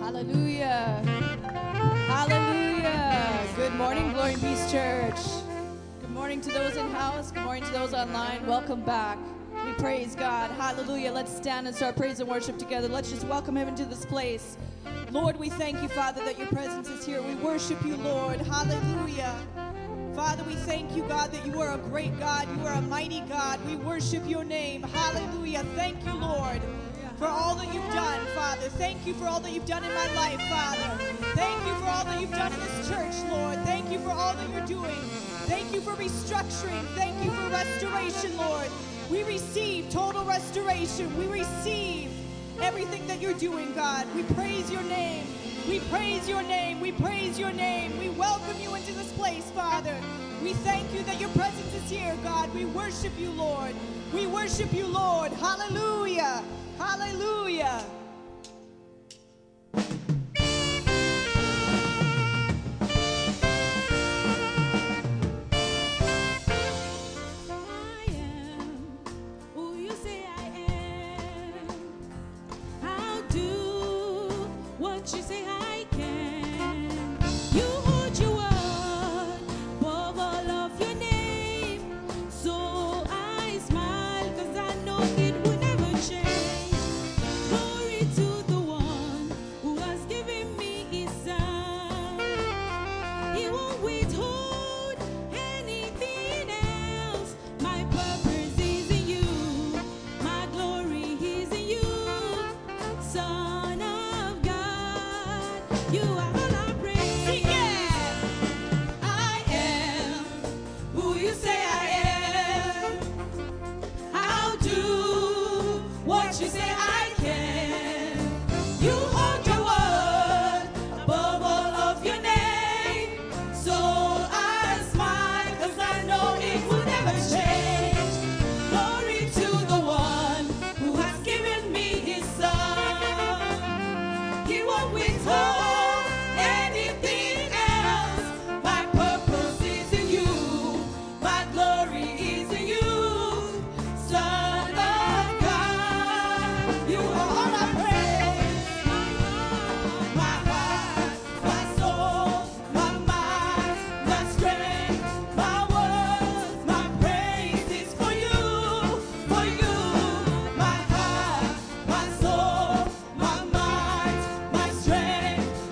Hallelujah. Hallelujah. Good morning, Glory and Peace Church. Good morning to those in house. Good morning to those online. Welcome back. We praise God. Hallelujah. Let's stand and start praise and worship together. Let's just welcome Him into this place. Lord, we thank you, Father, that your presence is here. We worship you, Lord. Hallelujah. Father, we thank you, God, that you are a great God. You are a mighty God. We worship your name. Hallelujah. Thank you, Lord, for all that you've done, Father. Thank you for all that you've done in my life, Father. Thank you for all that you've done in this church, Lord. Thank you for all that you're doing. Thank you for restructuring. Thank you for restoration, Lord. We receive total restoration. We receive everything that you're doing, God. We praise your name. We praise your name. We praise your name. We welcome you into this place, Father. We thank you that your presence is here, God. We worship you, Lord. We worship you, Lord. Hallelujah. Hallelujah. You say I can. You hold your word above all of your name. So I smile, 'cause I know it will never change. Glory to the one who has given me his son. He won't withhold anything else. My purpose is in you. My glory is in you. Son of God, you are all I praise. Yeah, I am who you say I am. I'll do what you say I can. You hold your word above all of your name. So I smile, 'cause I know it will never change. Glory to the one who has given me his son. He won't withhold anything else. My purpose is in you. My glory is in you. Son of God, you are all I praise. My heart, my soul, my mind, my strength, my words, my praise is for you, for you. My heart, my soul, my mind, my strength,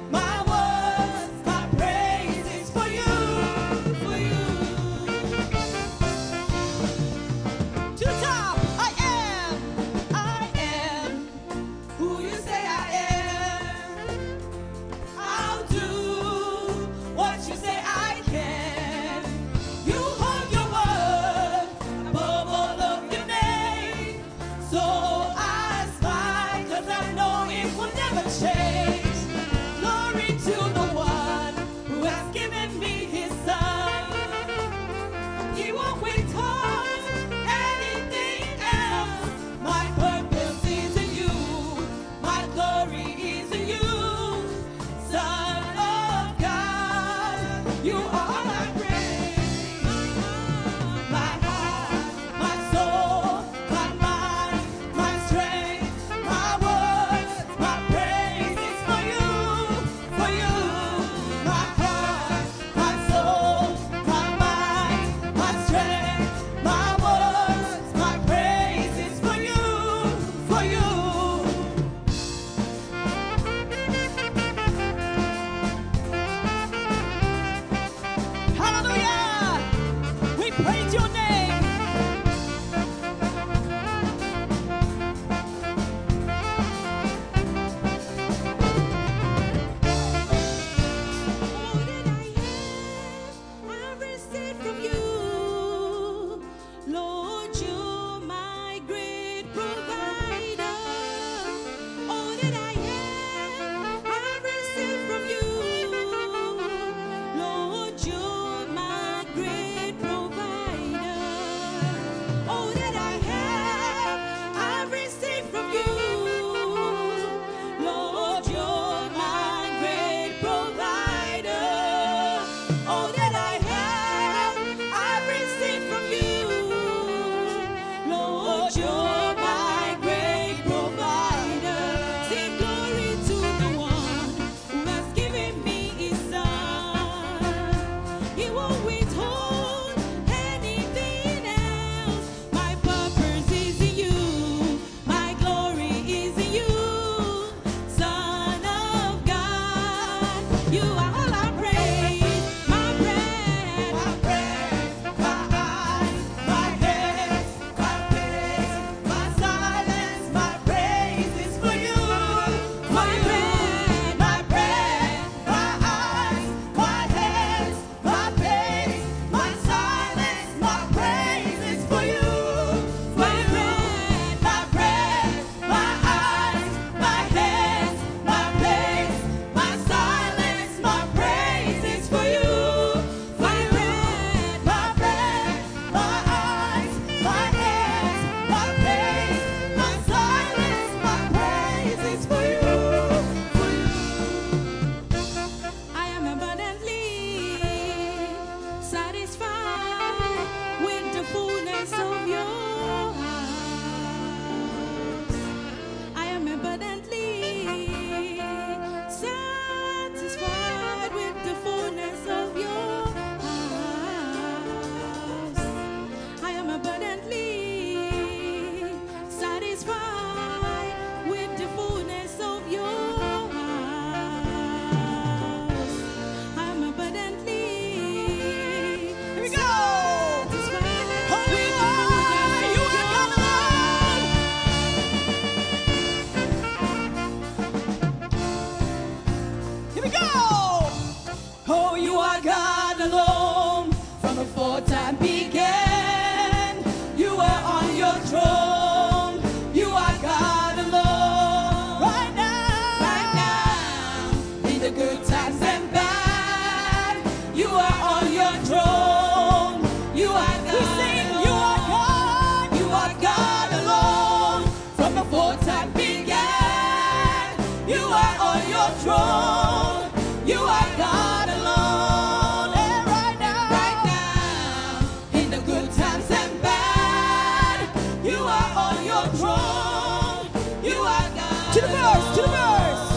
are God alone. From before time began, you are on your throne. You are God alone. Right now, in the good times and bad, you are on your throne. You are God. We sing, you are God. You are God alone. From before time began, you are on your throne. You are God alone. And right now, in the good times and bad, you are on your throne. You are God. To the verse.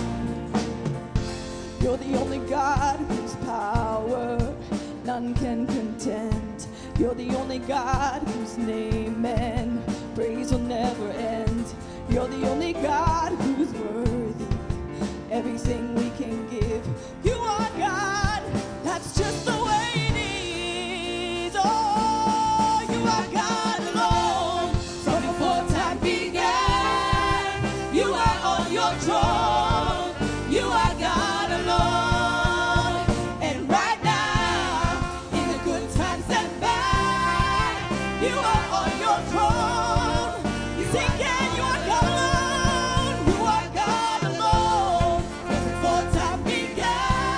You're the only God whose power none can contend. You're the only God whose name and praise will never end. You're the only God who's worthy everything we can give. You are God, that's just the way it is. Oh, you are God alone. From before time began, you are on your throne. You are God alone. And right now, in the good times and bad, you are on your throne. Sing again, you are God alone. You are God alone. From before time began,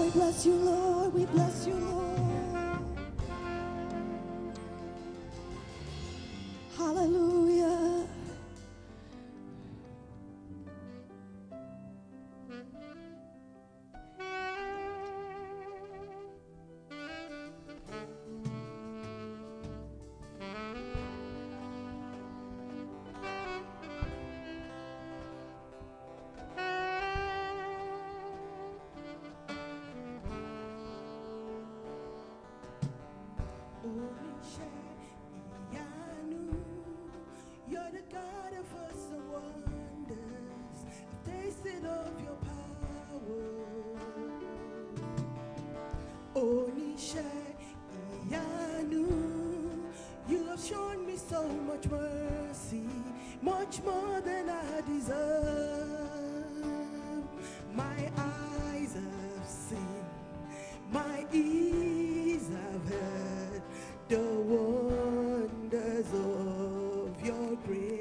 We bless you, Lord. We bless you, Lord. Hallelujah. You're the God of awesome wonders. I've tasted of your power. Onisha Iyanu, you have shown me so much mercy, much more than I deserve. My eyes have seen, my ears have heard the wonders of your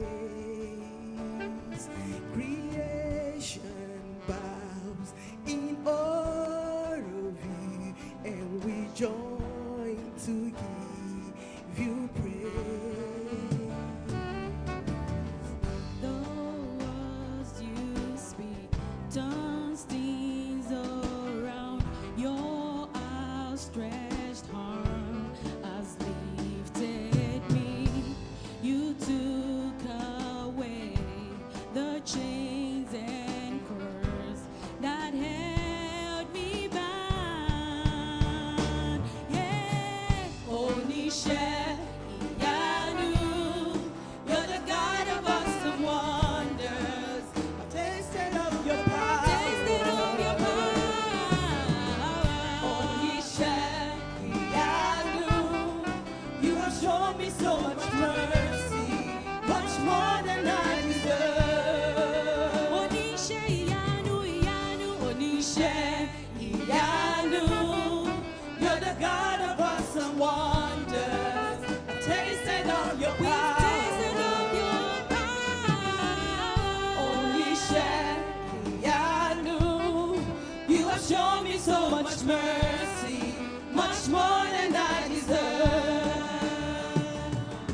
grace. Creation bows in awe of you, and we join to give you praise. The words you speak turns things around. Your outstretched arm has lifted me. You took away the chains and curse that held me bound. Yeah, Onisha Iyanu, you're the God of awesome wonders. I've tasted of your power. Tasted of your power. Onisha Iyanu, you have shown me so much mercy, much more than I deserve. Onisha Iyanu, Iyanu, Onisha Iyanu, you're the God of awesome wonders. I've tasted of your We've power. tasted of your power. Onisha Iyanu, you have shown me so much mercy, much more than I deserve.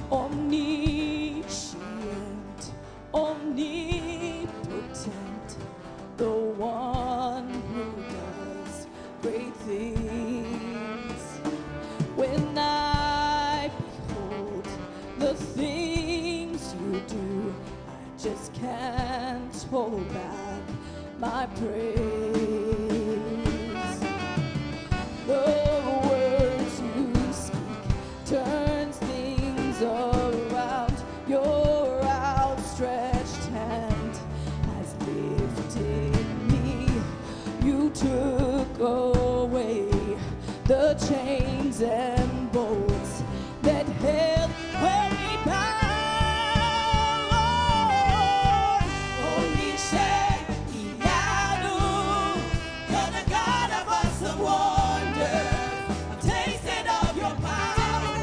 Omniscient, omnipotent, the one who does great things. When I behold the things you do, I just can't hold back my praise. The words you speak turns things around. Your outstretched hand has lifted me. You took away the chains and bolts that held me bound. Onisha Iyanu, you're the God of awesome wonders. I've tasted of your power.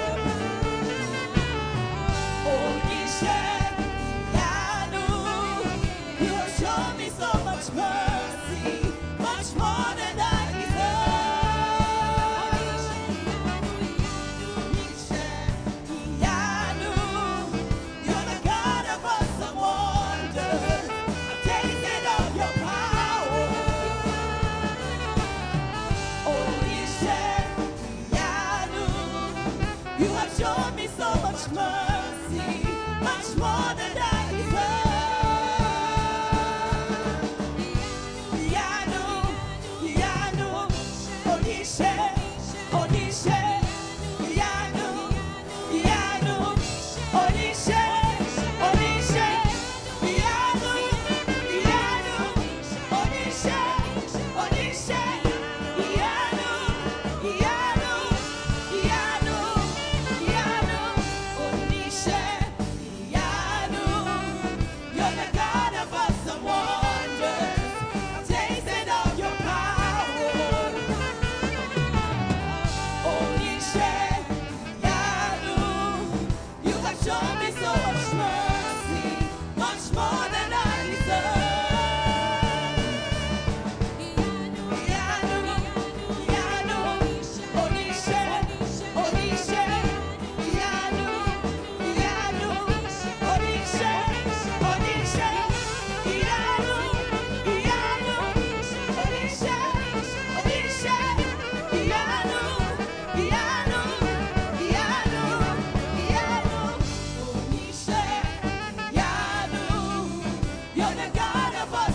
Onisha Iyanu, you have shown me so much mercy, much more than I deserve.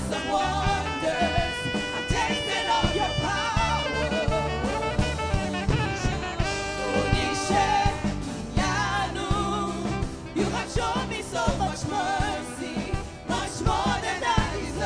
awesome wonders. I've tasted of your power. Unishe Yanu, you have shown me so much mercy, much more than I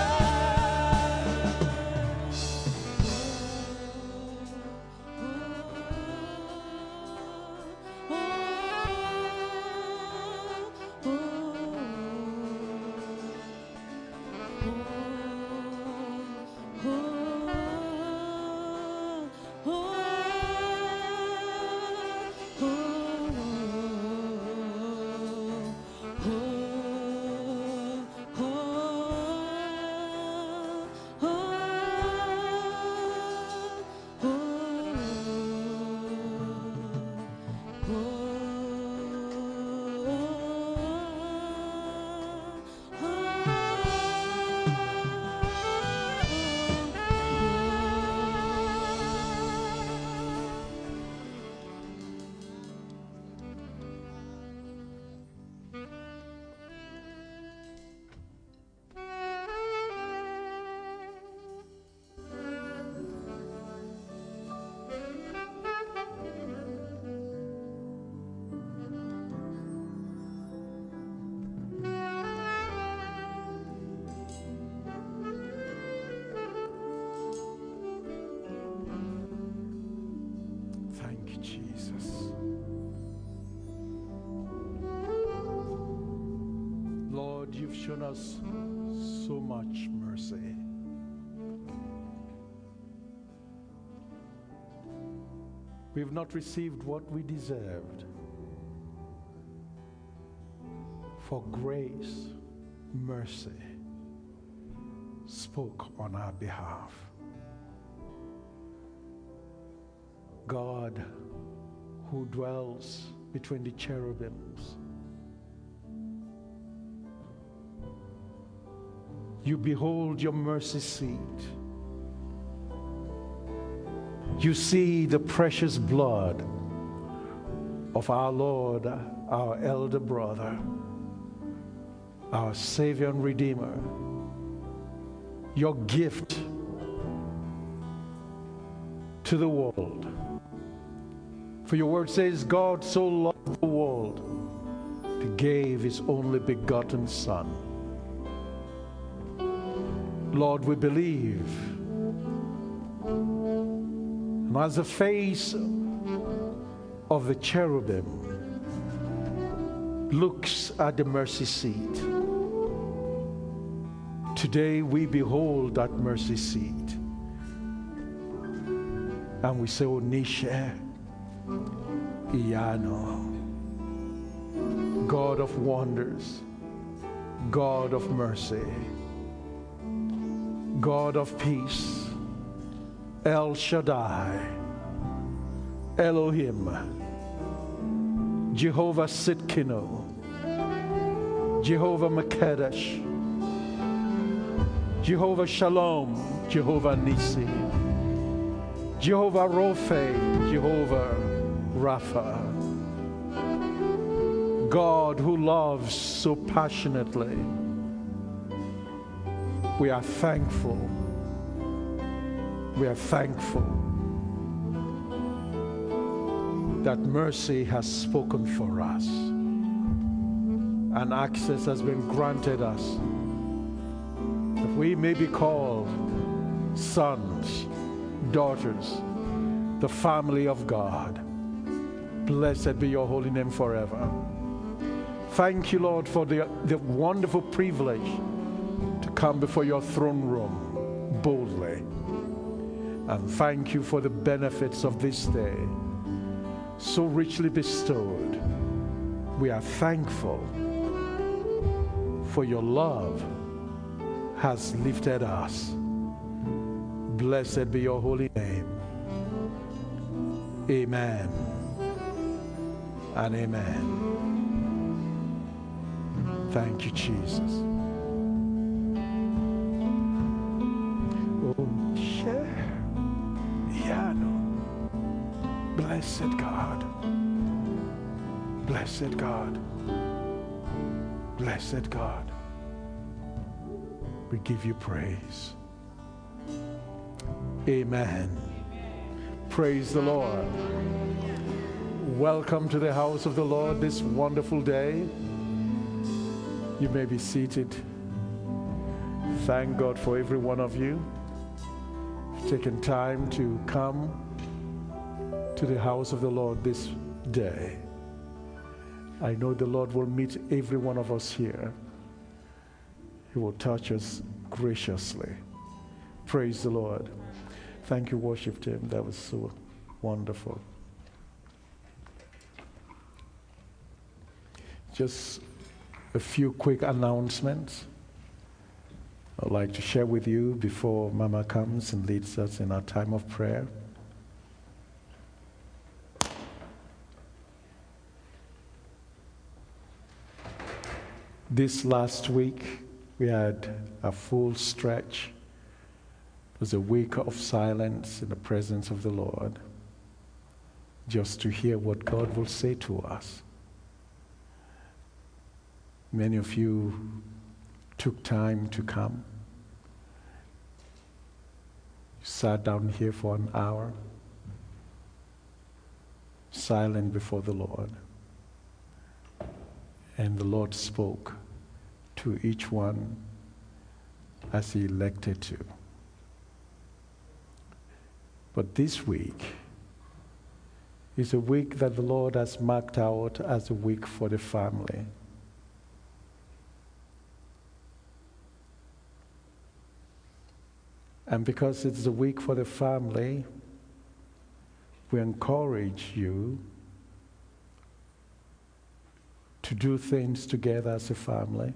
You've shown us so much mercy. We've not received what we deserved. For grace, mercy spoke on our behalf. God, who dwells between the cherubims, you behold your mercy seat. You see the precious blood of our Lord, our elder brother, our Savior and Redeemer, your gift to the world. For your word says, God so loved the world, He gave His only begotten Son. Lord, we believe. And as the face of the cherubim looks at the mercy seat, today we behold that mercy seat. And we say, Onishe Iyano, God of wonders, God of mercy, God of peace, El Shaddai, Elohim, Jehovah Sitkino, Jehovah Makedesh, Jehovah Shalom, Jehovah Nisi, Jehovah Rophe, Jehovah Rapha, God who loves so passionately. We are thankful. We are thankful that mercy has spoken for us and access has been granted us, that we may be called sons, daughters, the family of God. Blessed be your holy name forever. Thank you, Lord, for the wonderful privilege to come before your throne room boldly. And thank you for the benefits of this day, so richly bestowed. We are thankful for your love has lifted us. Blessed be your holy name. Amen and amen. Thank you, Jesus. Blessed God. Blessed God. Blessed God. We give you praise. Amen. Praise the Lord. Welcome to the house of the Lord this wonderful day. You may be seated. Thank God for every one of you. Taken time to come to the house of the Lord this day. I know the Lord will meet every one of us here. He will touch us graciously. Praise the Lord. Thank you, worship team. That was so wonderful. Just a few quick announcements I'd like to share with you before Mama comes and leads us in our time of prayer. This last week, we had a full stretch. It was a week of silence in the presence of the Lord, just to hear what God will say to us. Many of you took time to come. You sat down here for an hour, silent before the Lord. And the Lord spoke to each one as He elected to. But this week is a week that the Lord has marked out as a week for the family. And because it's a week for the family, we encourage you to do things together as a family.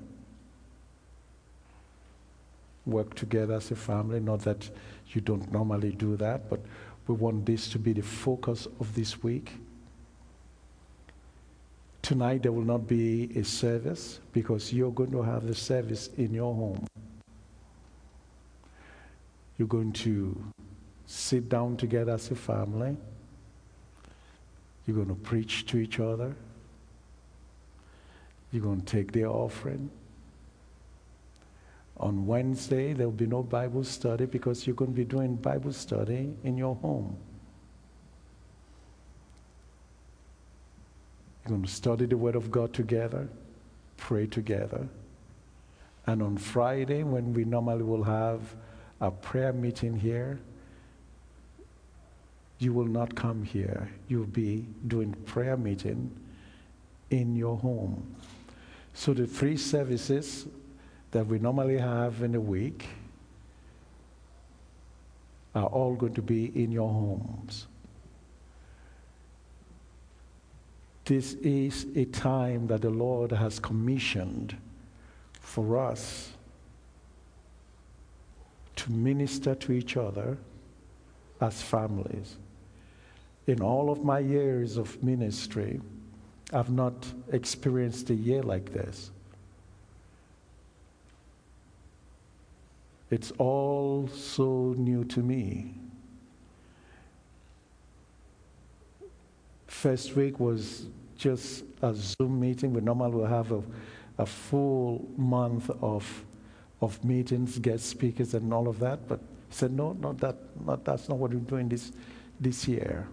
Work together as a family. Not that you don't normally do that, but we want this to be the focus of this week. Tonight there will not be a service because you're going to have the service in your home. You're going to sit down together as a family. You're going to preach to each other. You're going to take their offering. On Wednesday, there will be no Bible study because you're going to be doing Bible study in your home. You're going to study the Word of God together, pray together. And on Friday, when we normally will have a prayer meeting here, you will not come here. You'll be doing prayer meeting in your home. So the 3 services that we normally have in a week are all going to be in your homes. This is a time that the Lord has commissioned for us to minister to each other as families. In all of my years of ministry, I've not experienced a year like this. It's all so new to me. First week was just a Zoom meeting. We normally will have a full month of meetings, guest speakers, and all of that. But he said, no, that's not what we're doing this year.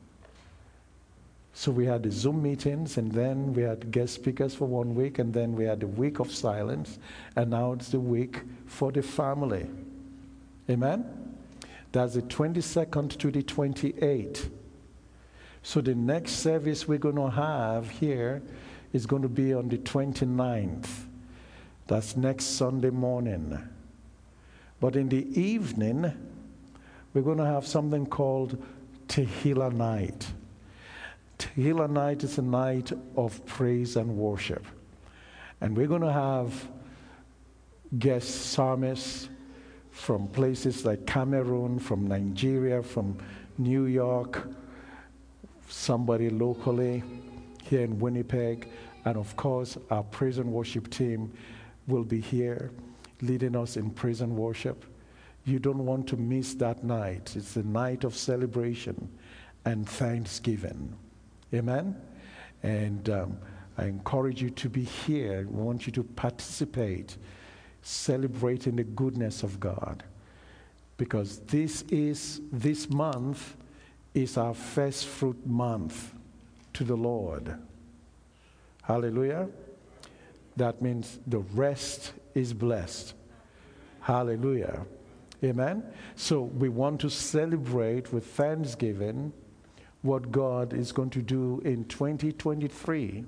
So we had the Zoom meetings, and then we had guest speakers for 1 week, and then we had the week of silence, and now it's the week for the family. Amen? That's the 22nd to the 28th. So the next service we're going to have here is going to be on the 29th. That's next Sunday morning. But in the evening, we're going to have something called Tehillah Night. Tehillah Night is a night of praise and worship. And we're going to have guest psalmists from places like Cameroon, from Nigeria, from New York, somebody locally here in Winnipeg, and of course our praise and worship team will be here leading us in praise and worship. You don't want to miss that night. It's a night of celebration and thanksgiving. Amen? And I encourage you to be here. We want you to participate celebrating the goodness of God. Because this month is our first fruit month to the Lord. Hallelujah. That means the rest is blessed. Hallelujah. Amen. So we want to celebrate with thanksgiving what God is going to do in 2023.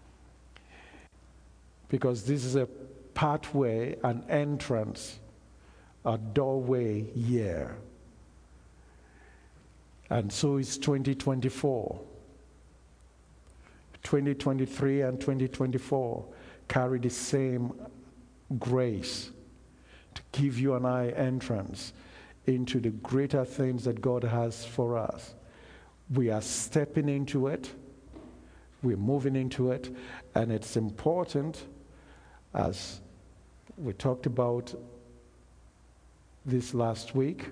Because this is a pathway, an entrance, a doorway year. And so is 2024. 2023 and 2024 carry the same grace to give you and I entrance into the greater things that God has for us. We are stepping into it. We're moving into it. And it's important, as we talked about this last week,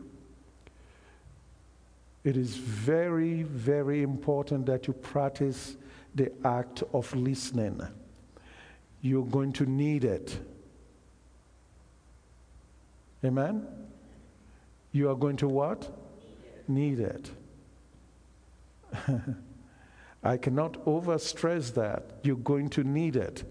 it is very, very important that you practice the act of listening. You're going to need it. Amen? You are going to what? Need it. I cannot overstress that. You're going to need it.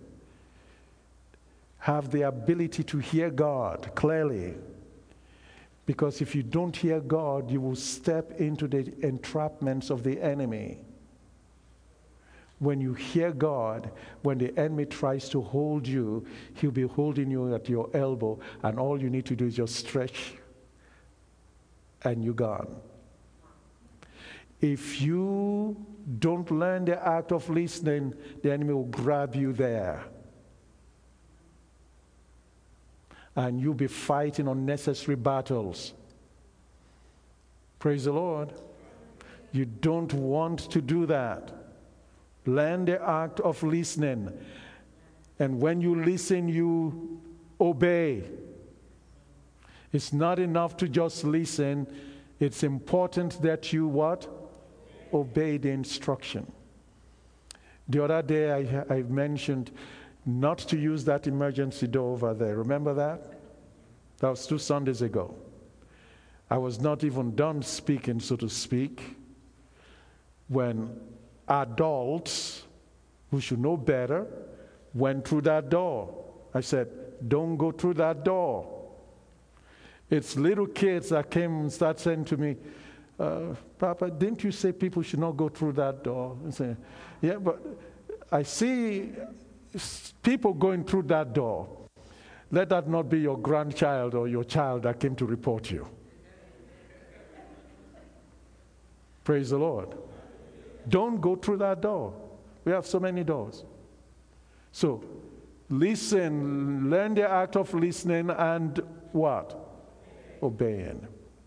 Have the ability to hear God clearly. Because if you don't hear God, you will step into the entrapments of the enemy. When you hear God, when the enemy tries to hold you, he'll be holding you at your elbow, and all you need to do is just stretch, and you're gone. If you don't learn the act of listening, the enemy will grab you there. And you'll be fighting unnecessary battles. Praise the Lord. You don't want to do that. Learn the act of listening. And when you listen, you obey. It's not enough to just listen. It's important that you what? Obey the instruction. The other day I mentioned not to use that emergency door over there. Remember that? That was 2 Sundays ago. I was not even done speaking, so to speak, when adults who should know better went through that door. I said, don't go through that door. It's little kids that came and started saying to me, Papa, didn't you say people should not go through that door? I said, yeah, but I see people going through that door. Let that not be your grandchild or your child that came to report you. Praise the Lord. Don't go through that door. We have so many doors. So, listen, learn the act of listening and what? Obeying.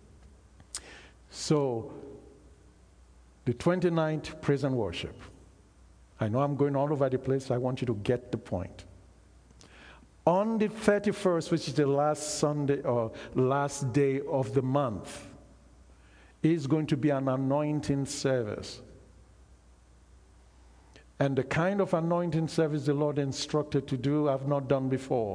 So, the 29th, praise and worship. I know I'm going all over the place. I want you to get the point. On the 31st, which is the last Sunday or last day of the month, is going to be an anointing service. And the kind of anointing service the Lord instructed to do, I've not done before.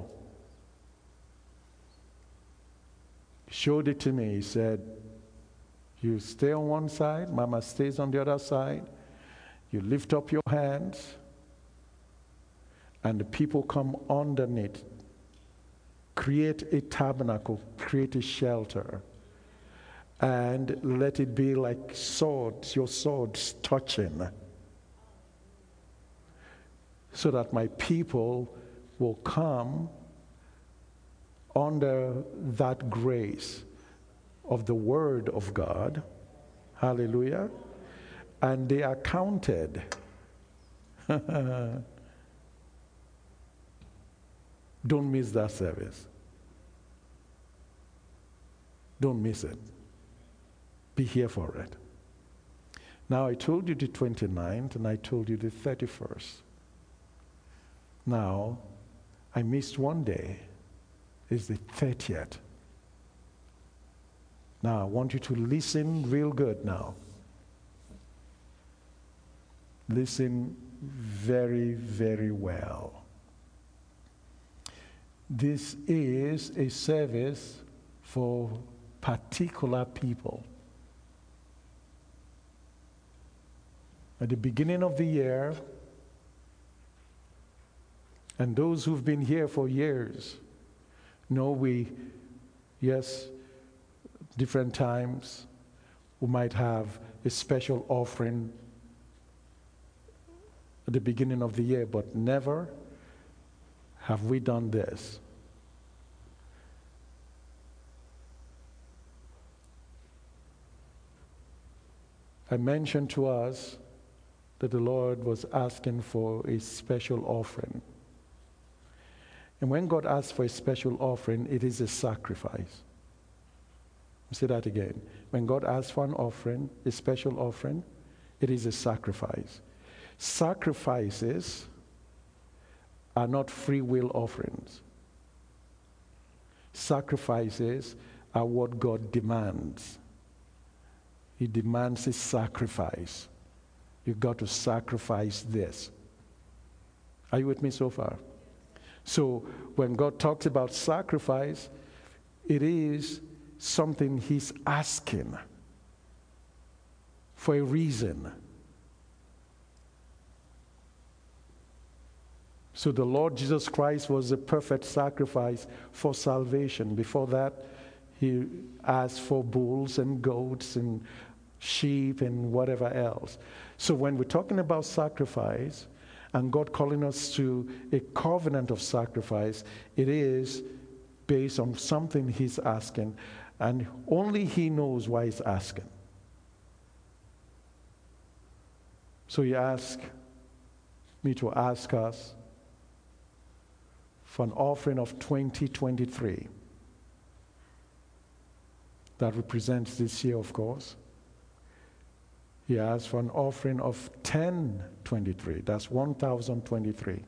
He showed it to me. He said, you stay on one side, Mama stays on the other side. You lift up your hands, and the people come underneath. Create a tabernacle, create a shelter, and let it be like swords, your swords touching, so that my people will come under that grace of the Word of God. Hallelujah. And they are counted. Don't miss that service. Don't miss it. Be here for it. Now, I told you the 29th and I told you the 31st. Now, I missed one day. It's the 30th. Now, I want you to listen real good now. Listen very, very well. This is a service for particular people. At the beginning of the year, and those who've been here for years know yes, different times we might have a special offering at the beginning of the year, but never have we done this. I mentioned to us that the Lord was asking for a special offering. And when God asks for a special offering, it is a sacrifice. I'll say that again. When God asks for an offering, a special offering, it is a sacrifice. Sacrifices are not free will offerings. Sacrifices are what God demands. He demands a sacrifice. You've got to sacrifice this. Are you with me so far? So when God talks about sacrifice, it is something He's asking for a reason. So the Lord Jesus Christ was the perfect sacrifice for salvation. Before that, He asked for bulls and goats and sheep and whatever else. So when we're talking about sacrifice and God calling us to a covenant of sacrifice, it is based on something He's asking, and only He knows why He's asking. So He asked me to ask us for an offering of 2023. That represents this year, of course. He asked for an offering of 1023. That's 1,023.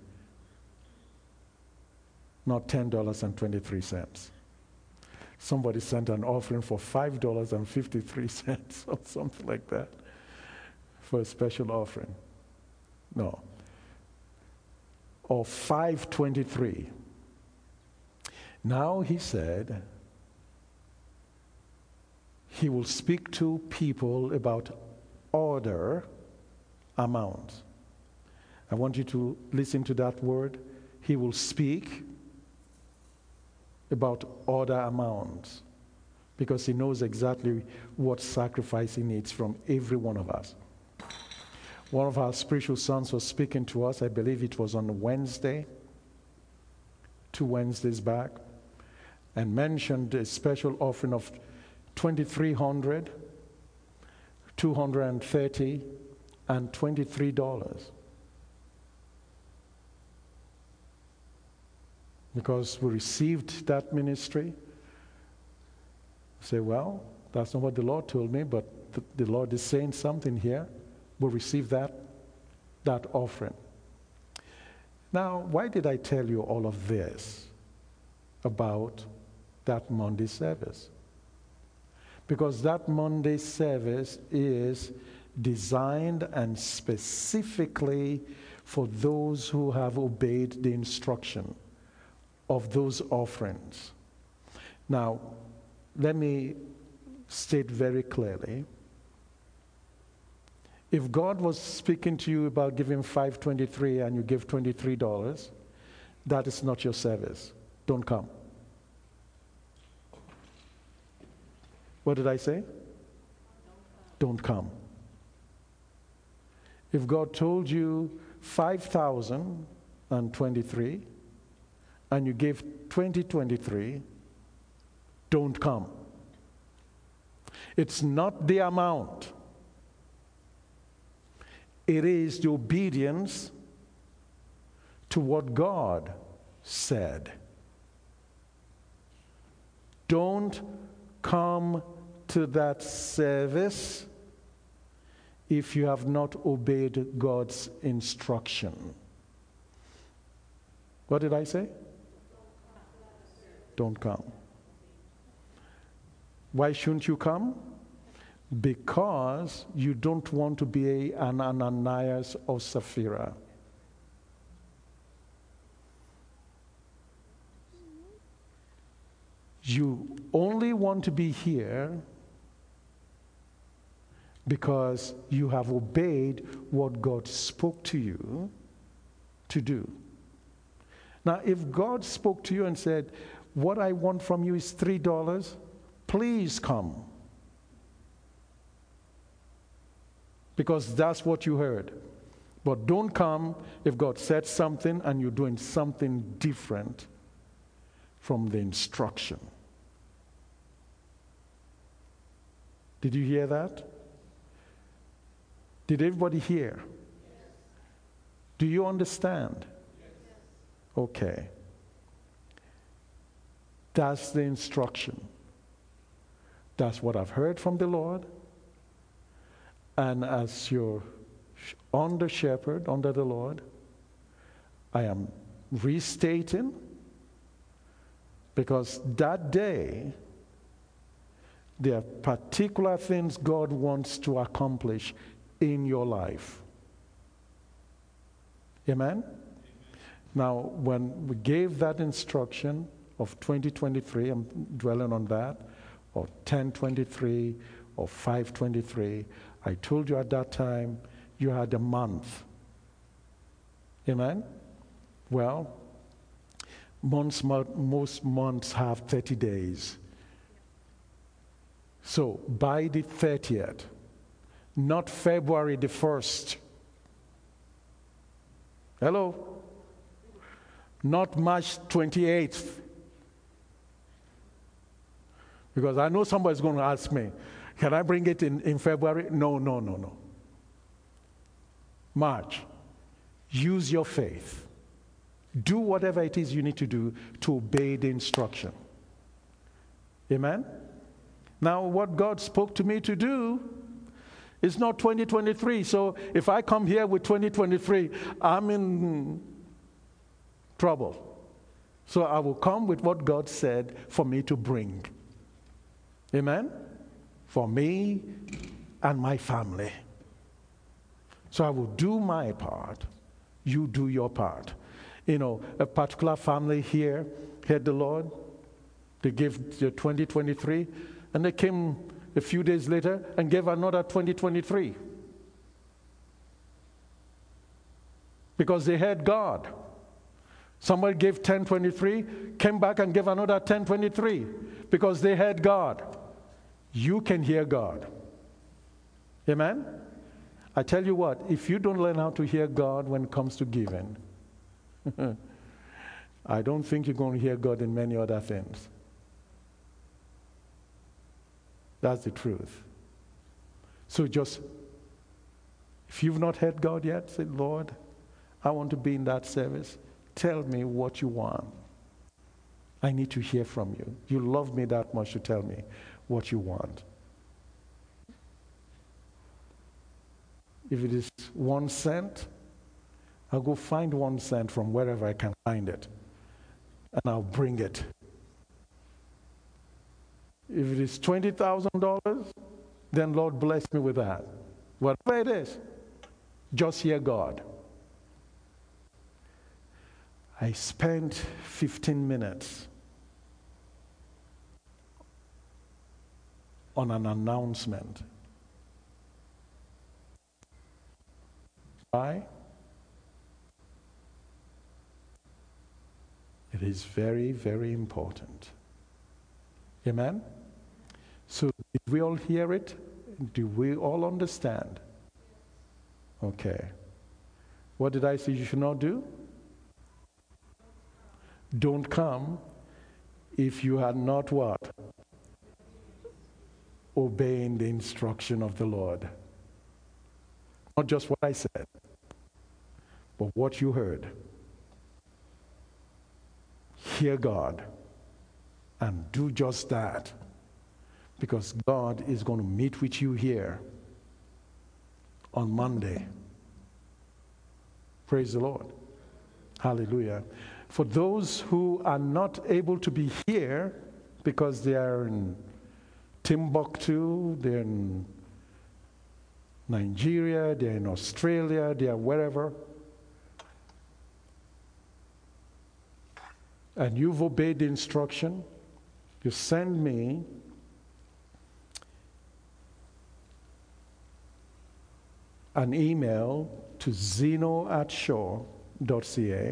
Not $10.23. Somebody sent an offering for $5.53 or something like that for a special offering. No. Or 523. Now He said He will speak to people about order amount. I want you to listen to that word. He will speak about order amounts, because He knows exactly what sacrifice He needs from every one of us. One of our spiritual sons was speaking to us, I believe it was on Wednesday, 2 Wednesdays back, and mentioned a special offering of $2,300, $230, and $23. Because we received that ministry. Say, well, that's not what the Lord told me, but the Lord is saying something here. We'll receive that offering. Now, why did I tell you all of this about that Monday service? Because that Monday service is designed and specifically for those who have obeyed the instruction of those offerings. Now, let me state very clearly, if God was speaking to you about giving $5.23 and you give $23, that is not your service. Don't come. What did I say? Don't come. If God told you $5,023 and you give $20.23, don't come. It's not the amount. It is the obedience to what God said. Don't come to that service if you have not obeyed God's instruction. What did I say? Don't come. Why shouldn't you come? Because you don't want to be an Ananias or Sapphira. You only want to be here because you have obeyed what God spoke to you to do. Now, if God spoke to you and said, what I want from you is $3, please come. Because that's what you heard. But don't come if God said something and you're doing something different from the instruction. Did you hear that? Did everybody hear? Do you understand? Okay. That's the instruction. That's what I've heard from the Lord. And as your under shepherd, under the Lord, I am restating, because that day there are particular things God wants to accomplish in your life. Amen? Now, when we gave that instruction of 2023, I'm dwelling on that, or 1023, or 523, I told you at that time you had a month. Amen? Well, most months have 30 days. So by the 30th, not February the 1st. Hello? Not March 28th. Because I know somebody's going to ask me, can I bring it in February? No. March. Use your faith. Do whatever it is you need to do to obey the instruction. Amen? Now, what God spoke to me to do is not 2023. So if I come here with 2023, I'm in trouble. So I will come with what God said for me to bring. Amen? For me and my family. So I will do my part. You do your part. You know, a particular family here heard the Lord. They gave the 2023, and they came a few days later and gave another 2023. Because they heard God. Somebody gave 1023, came back and gave another 1023 because they heard God. You can hear God. Amen? I tell you what, if you don't learn how to hear God when it comes to giving, I don't think you're going to hear God in many other things. That's the truth. So just, if you've not heard God yet, say, Lord, I want to be in that service. Tell me what you want. I need to hear from you. You love me that much to tell me what you want. If it is 1 cent, I'll go find 1 cent from wherever I can find it, and I'll bring it. If it is $20,000, then Lord bless me with that. Whatever it is, just hear God. I spent 15 minutes on an announcement. Why? It is very, very important. Amen? So, did we all hear it? Do we all understand? Okay. What did I say you should not do? Don't come if you are not what? Obeying the instruction of the Lord. Not just what I said, but what you heard. Hear God and do just that, because God is going to meet with you here on Monday. Praise the Lord. Hallelujah. For those who are not able to be here because they are in Timbuktu, they're in Nigeria, they're in Australia, they are wherever, and you've obeyed the instruction, you send me an email to zeno@shore.ca,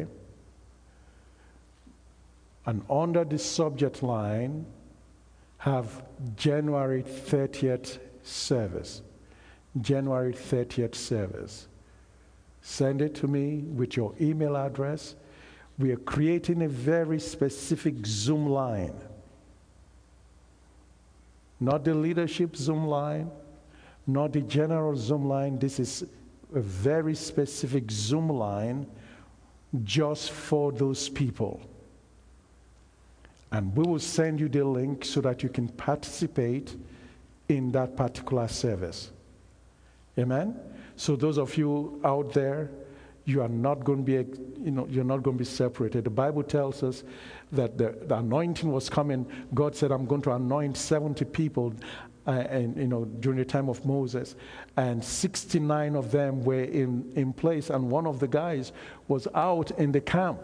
and under the subject line have January 30th service. January 30th service. Send it to me with your email address. We are creating a very specific Zoom line. Not the leadership Zoom line, not the general Zoom line. This is a very specific Zoom line just for those people. And we will send you the link so that you can participate in that particular service. Amen? So those of you out there, you are not going to be, you're not going to be separated. The Bible tells us that the anointing was coming. God said, I'm going to anoint 70 people during the time of Moses. And 69 of them were in place. And one of the guys was out in the camp.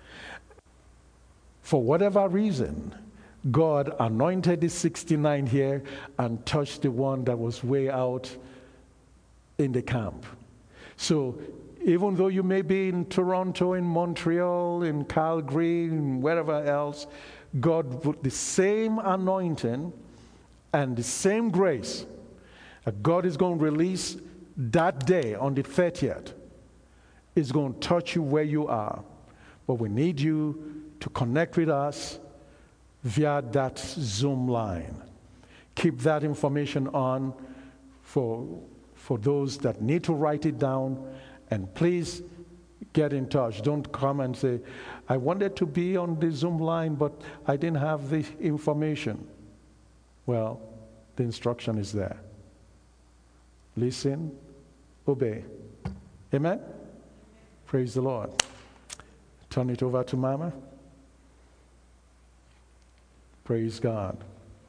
For whatever reason, God anointed the 69 here and touched the one that was way out in the camp. So even though you may be in Toronto, in Montreal, in Calgary, in wherever else, God put the same anointing and the same grace that God is going to release that day on the 30th is going to touch you where you are. But we need you to connect with us via that Zoom line. Keep that information on for those that need to write it down, and please get in touch. Don't come and say, I wanted to be on the Zoom line, but I didn't have the information. Well, the instruction is there. Listen, obey. Amen? Praise the Lord. Turn it over to Mama. Praise God.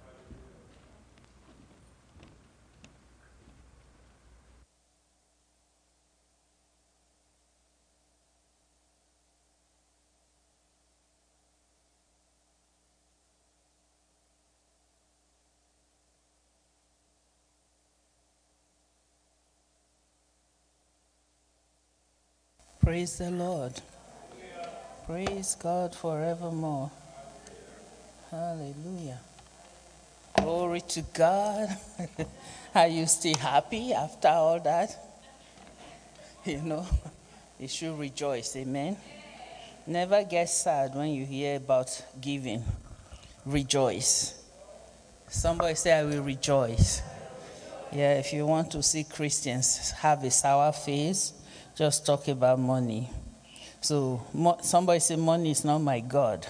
Praise the Lord. Praise God forevermore. Hallelujah. Glory to God. Are you still happy after all that? You should rejoice. Amen. Never get sad when you hear about giving. Rejoice. Somebody say, I will rejoice. Yeah, if you want to see Christians have a sour face, just talk about money. So somebody say, money is not my God.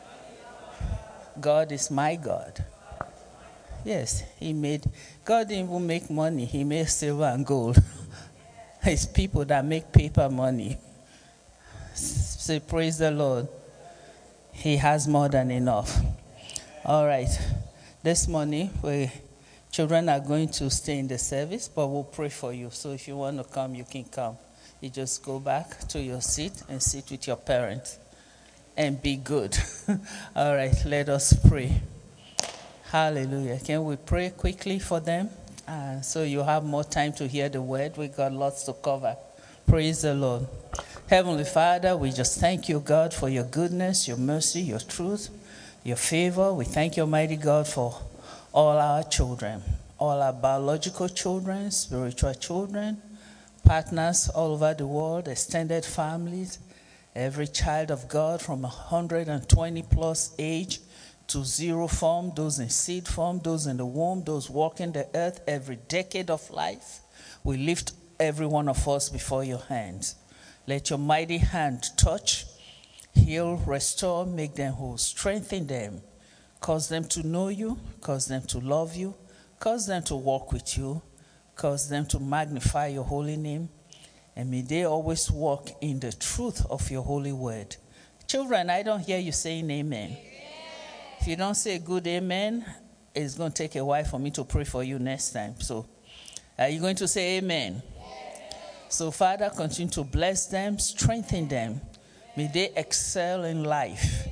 God is my God. Yes, God didn't even make money. He made silver and gold. It's people that make paper money. Say, praise the Lord. He has more than enough. All right. This morning, children are going to stay in the service, but we'll pray for you. So if you want to come, you can come. You just go back to your seat and sit with your parents and be good. All right, let us pray. Hallelujah. Can we pray quickly for them? So you have more time to hear the word. We got lots to cover. Praise the Lord. Heavenly Father, we just thank you, God, for your goodness, your mercy, your truth, your favor. We thank you, Almighty God, for all our children, all our biological children, spiritual children, partners all over the world, extended families, every child of God from 120 plus age to zero form, those in seed form, those in the womb, those walking the earth, every decade of life. We lift every one of us before your hands. Let your mighty hand touch, heal, restore, make them whole, strengthen them, cause them to know you, cause them to love you, cause them to walk with you, cause them to magnify your holy name, and may they always walk in the truth of your holy word. Children, I don't hear you saying amen. If you don't say a good amen, it's going to take a while for me to pray for you next time. So, are you going to say amen? So, Father, continue to bless them, strengthen them. May they excel in life.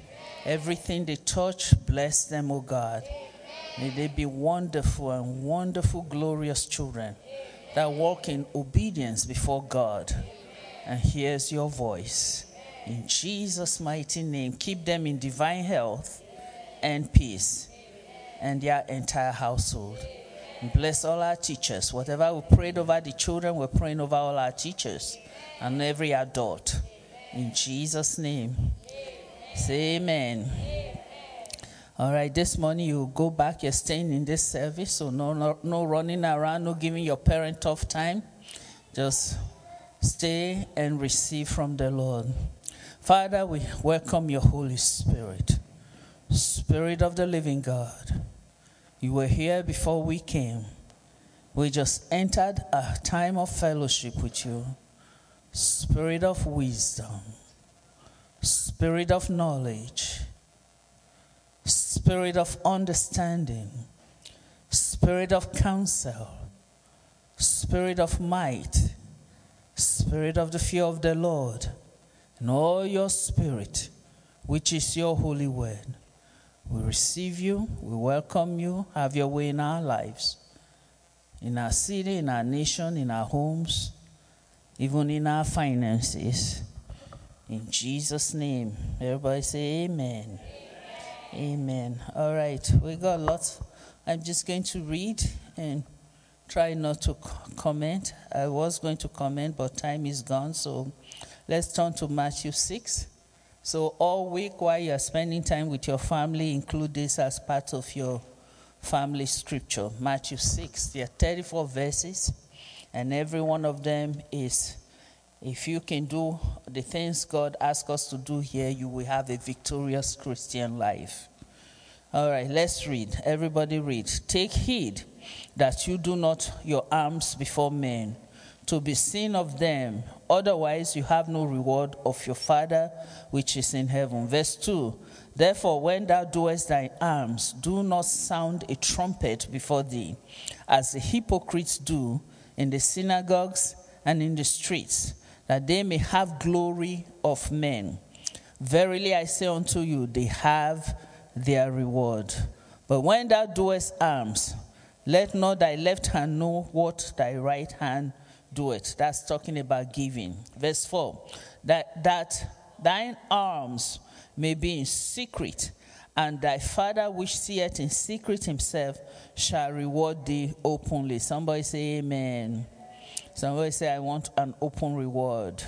Everything they touch, bless them, O God. May they be wonderful and wonderful, glorious children that walk in obedience before God and hears your voice. In Jesus' mighty name, keep them in divine health and peace and their entire household. And bless all our teachers. Whatever we prayed over the children, we're praying over all our teachers and every adult. In Jesus' name, say amen. All right, this morning you go back. You're staying in this service, so no running around, no giving your parent tough time. Just stay and receive from the Lord. Father, we welcome your Holy Spirit, Spirit of the living God. You were here before we came. We just entered a time of fellowship with you. Spirit of wisdom, Spirit of knowledge, Spirit of understanding, Spirit of counsel, Spirit of might, Spirit of the fear of the Lord, and all your Spirit, which is your holy word. We receive you, we welcome you, have your way in our lives, in our city, in our nation, in our homes, even in our finances. In Jesus' name, everybody say amen. Amen. All right, we got lots. I'm just going to read and try not to comment. I was going to comment, but time is gone. So let's turn to Matthew 6. So all week while you're spending time with your family, include this as part of your family scripture. Matthew 6, there are 34 verses, and every one of them is, if you can do the things God asks us to do here, you will have a victorious Christian life. All right, let's read. Everybody read. Take heed that you do not your alms before men, to be seen of them. Otherwise, you have no reward of your Father which is in heaven. Verse 2. Therefore, when thou doest thy alms, do not sound a trumpet before thee, as the hypocrites do in the synagogues and in the streets, that they may have glory of men. Verily I say unto you, they have their reward. But when thou doest alms, let not thy left hand know what thy right hand doeth. That's talking about giving. Verse 4, that thine alms may be in secret, and thy Father which seeth in secret himself shall reward thee openly. Somebody say amen. Somebody say, I want an open reward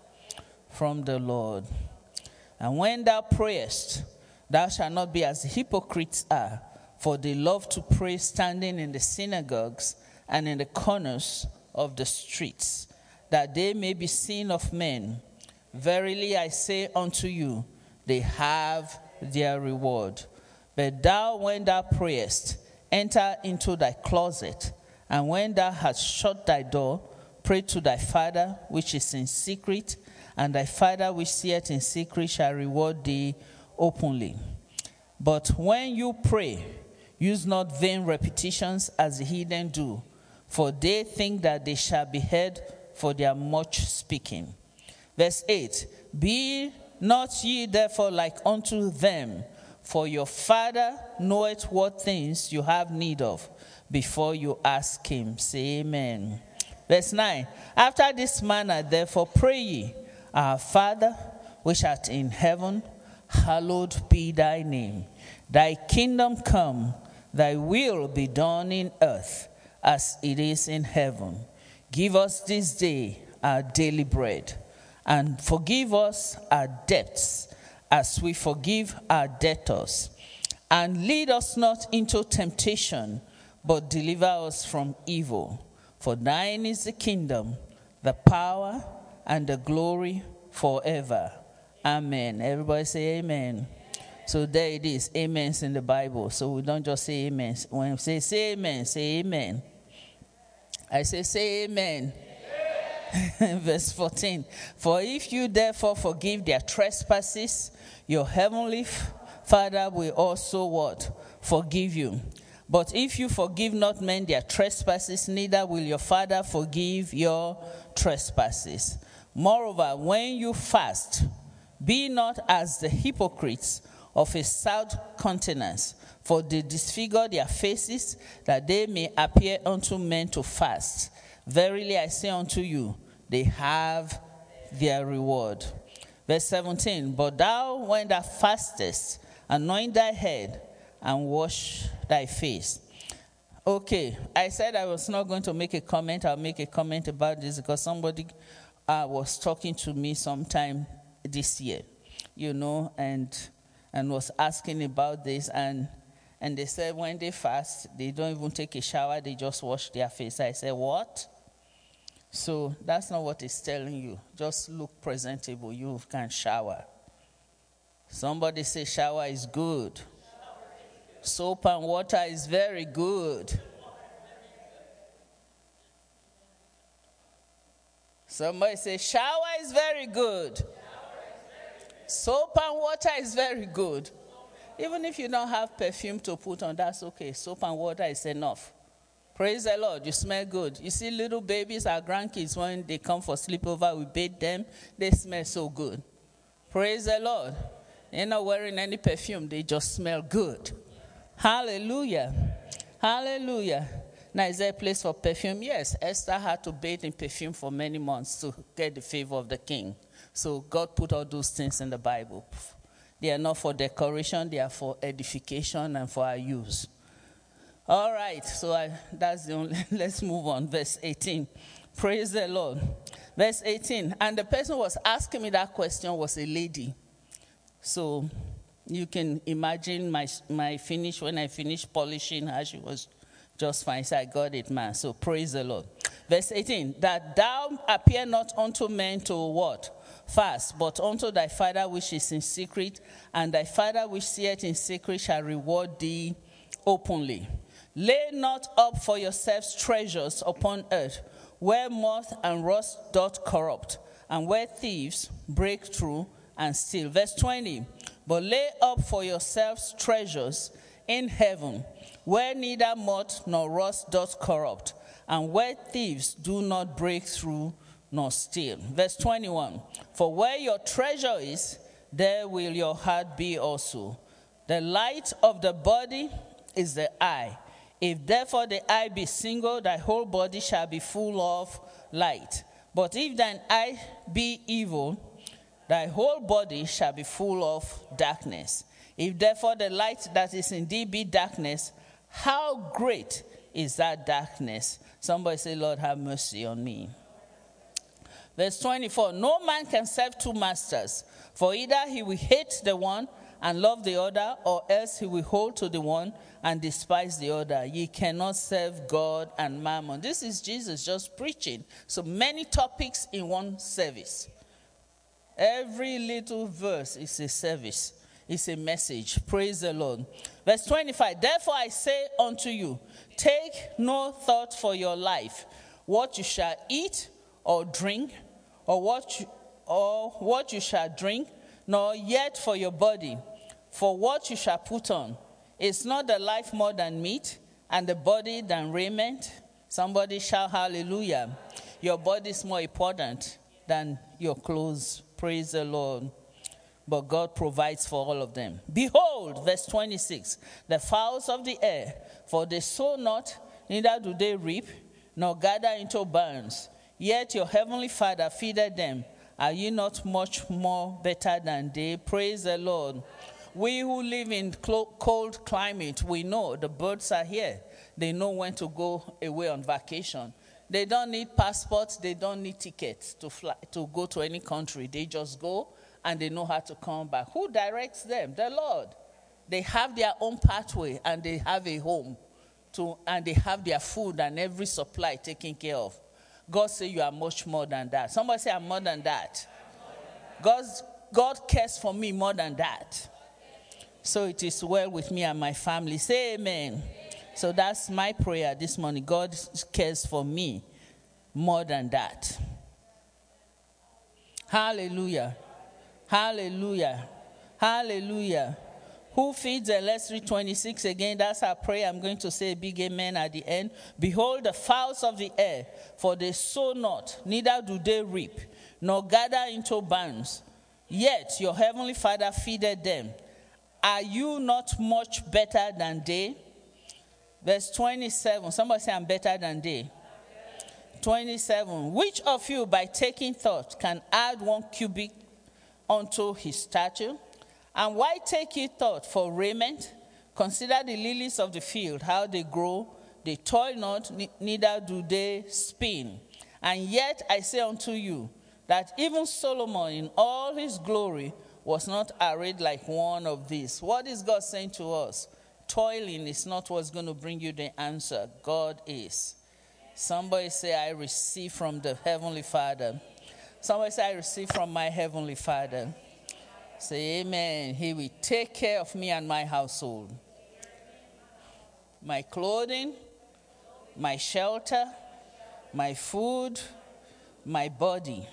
from the Lord. And when thou prayest, thou shalt not be as the hypocrites are, for they love to pray standing in the synagogues and in the corners of the streets, that they may be seen of men. Verily I say unto you, they have their reward. But thou, when thou prayest, enter into thy closet, and when thou hast shut thy door, pray to thy Father which is in secret, and thy Father which seeth in secret shall reward thee openly. But when you pray, use not vain repetitions as the heathen do, for they think that they shall be heard for their much speaking. Verse 8, be not ye therefore like unto them, for your Father knoweth what things you have need of before you ask him. Say amen. Verse 9, after this manner therefore pray ye, our Father which art in heaven, hallowed be thy name. Thy kingdom come, thy will be done in earth as it is in heaven. Give us this day our daily bread, and forgive us our debts as we forgive our debtors. And lead us not into temptation, but deliver us from evil. For thine is the kingdom, the power, and the glory forever. Amen. Everybody say amen. So there it is. Amen's in the Bible. So we don't just say amen. When we say amen, say amen. I say amen. Verse 14. For if you therefore forgive their trespasses, your heavenly Father will also what? Forgive you. But if you forgive not men their trespasses, neither will your Father forgive your trespasses. Moreover, when you fast, be not as the hypocrites, of a sad countenance, for they disfigure their faces, that they may appear unto men to fast. Verily I say unto you, they have their reward. Verse 17, but thou, when thou fastest, anoint thy head and wash thy face. Okay, I said I was not going to make a comment. I'll make a comment about this because somebody was talking to me sometime this year, and was asking about this, and they said when they fast, they don't even take a shower, they just wash their face. I said, what? So that's not what it's telling you. Just look presentable, you can shower. Somebody say shower is good. Soap and water is very good. Somebody say shower is very good. Soap and water is very good. Even if you don't have perfume to put on, that's okay. Soap and water is enough. Praise the Lord. You smell good. You see little babies, our grandkids, when they come for sleepover, we bathe them. They smell so good. Praise the Lord. They're not wearing any perfume. They just smell good. Hallelujah. Hallelujah. Now, is there a place for perfume? Yes. Esther had to bathe in perfume for many months to get the favor of the king. So God put all those things in the Bible. They are not for decoration. They are for edification and for our use. All right. So that's the only. Let's move on. Verse 18. Praise the Lord. Verse 18. And the person who was asking me that question was a lady. So you can imagine my finish when I finished polishing her. She was just fine. So I got it, man. So praise the Lord. Verse 18. That thou appear not unto men to what? Fast, but unto thy Father which is in secret, and thy Father which seeth in secret shall reward thee openly. Lay not up for yourselves treasures upon earth, where moth and rust doth corrupt, and where thieves break through and steal. Verse 20. But lay up for yourselves treasures in heaven, where neither moth nor rust doth corrupt, and where thieves do not break through nor steal. Verse 21. For where your treasure is, there will your heart be also. The light of the body is the eye. If therefore the eye be single, thy whole body shall be full of light. But if thine eye be evil, thy whole body shall be full of darkness. If therefore the light that is in thee be darkness, how great is that darkness? Somebody say, Lord, have mercy on me. Verse 24, no man can serve two masters, for either he will hate the one and love the other, or else he will hold to the one and despise the other. Ye cannot serve God and mammon. This is Jesus just preaching. So many topics in one service. Every little verse is a service. It's a message. Praise the Lord. Verse 25, therefore I say unto you, take no thought for your life, what you shall eat or drink, or what you shall drink, nor yet for your body, for what you shall put on. Is not the life more than meat, and the body than raiment? Somebody shout hallelujah. Your body is more important than your clothes. Praise the Lord. But God provides for all of them. Behold, verse 26, the fowls of the air, for they sow not, neither do they reap, nor gather into barns, yet your heavenly Father feedeth them. Are ye not much more better than they? Praise the Lord. We who live in cold climate, we know the birds are here. They know when to go away on vacation. They don't need passports. They don't need tickets to fly to go to any country. They just go and they know how to come back. Who directs them? The Lord. They have their own pathway and they have a home and they have their food and every supply taken care of. God says you are much more than that. Somebody say, I'm more than that. God cares for me more than that. So it is well with me and my family. Say amen. So that's my prayer this morning. God cares for me more than that. Hallelujah. Hallelujah. Hallelujah. Who feeds the less? 26 again. That's our prayer. I'm going to say a big amen at the end. Behold the fowls of the air, for they sow not, neither do they reap, nor gather into barns. Yet your heavenly Father feedeth them. Are you not much better than they? Verse 27. Somebody say, I'm better than they. 27. Which of you, by taking thought, can add 1 cubit unto his stature? And why take ye thought for raiment? Consider the lilies of the field, how they grow. They toil not, neither do they spin. And yet I say unto you, that even Solomon in all his glory was not arrayed like one of these. What is God saying to us? Toiling is not what's going to bring you the answer. God is. Somebody say, I receive from the Heavenly Father. Somebody say, I receive from my Heavenly Father. Say amen. He will take care of me and my household. My clothing, my shelter, my food, my body.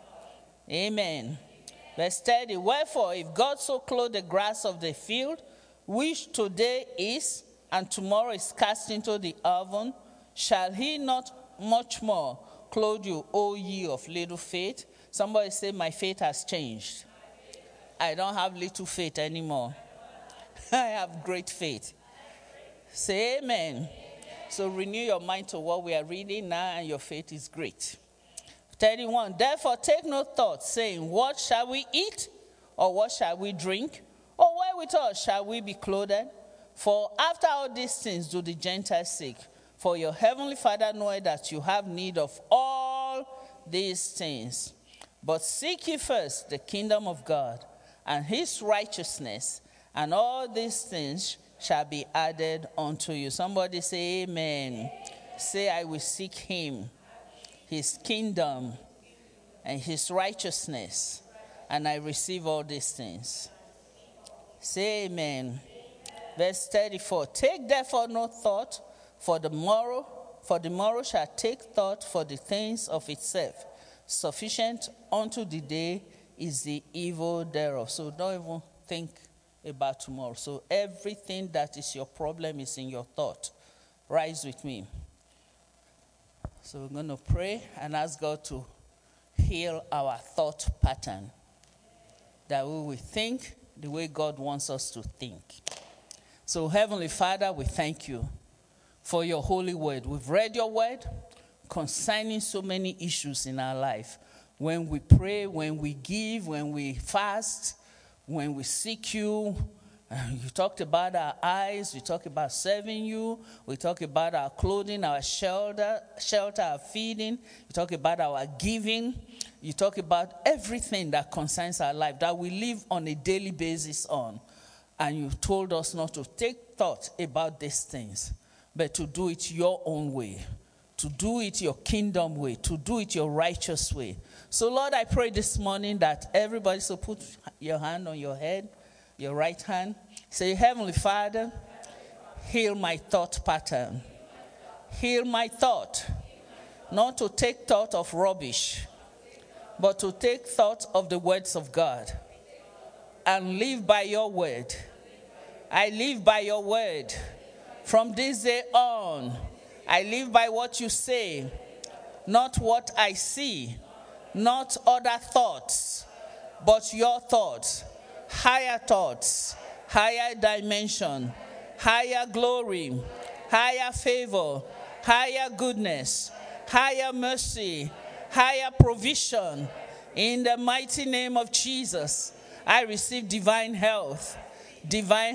Amen. Verse 30. Wherefore, if God so clothe the grass of the field, which today is, and tomorrow is cast into the oven, shall he not much more clothe you, O ye of little faith? Somebody say, my faith has changed. I don't have little faith anymore. I have great faith. Say amen. So renew your mind to what we are reading now, and your faith is great. 31. Therefore take no thought, saying, what shall we eat? Or what shall we drink? Or wherewithal shall we be clothed? For after all these things do the Gentiles seek. For your heavenly Father knoweth that you have need of all these things. But seek ye first the kingdom of God and his righteousness, and all these things shall be added unto you. Somebody say amen. Say, I will seek him, his kingdom, and his righteousness, and I receive all these things. Say amen. Verse 34. Take therefore no thought for the morrow shall take thought for the things of itself. Sufficient unto the day is the evil thereof. So don't even think about tomorrow. So everything that is your problem is in your thought. Rise with me. So we're going to pray and ask God to heal our thought pattern, that we will think the way God wants us to think. So Heavenly Father, we thank you for your holy word. We've read your word concerning so many issues in our life. When we pray, when we give, when we fast, when we seek you. You talked about our eyes. We talked about serving you. We talked about our clothing, our shelter, our feeding. You talked about our giving. You talk about everything that concerns our life that we live on a daily basis on. And you told us not to take thought about these things, but to do it your own way, to do it your kingdom way, to do it your righteous way. So, Lord, I pray this morning that everybody, so put your hand on your head, your right hand. Say, Heavenly Father, heal my thought pattern. Heal my thought. Not to take thought of rubbish, but to take thought of the words of God and live by your word. I live by your word. From this day on, I live by what you say, not what I see, not other thoughts, but your thoughts, higher dimension, higher glory, higher favor, higher goodness, higher mercy, higher provision. In the mighty name of Jesus, I receive divine health, divine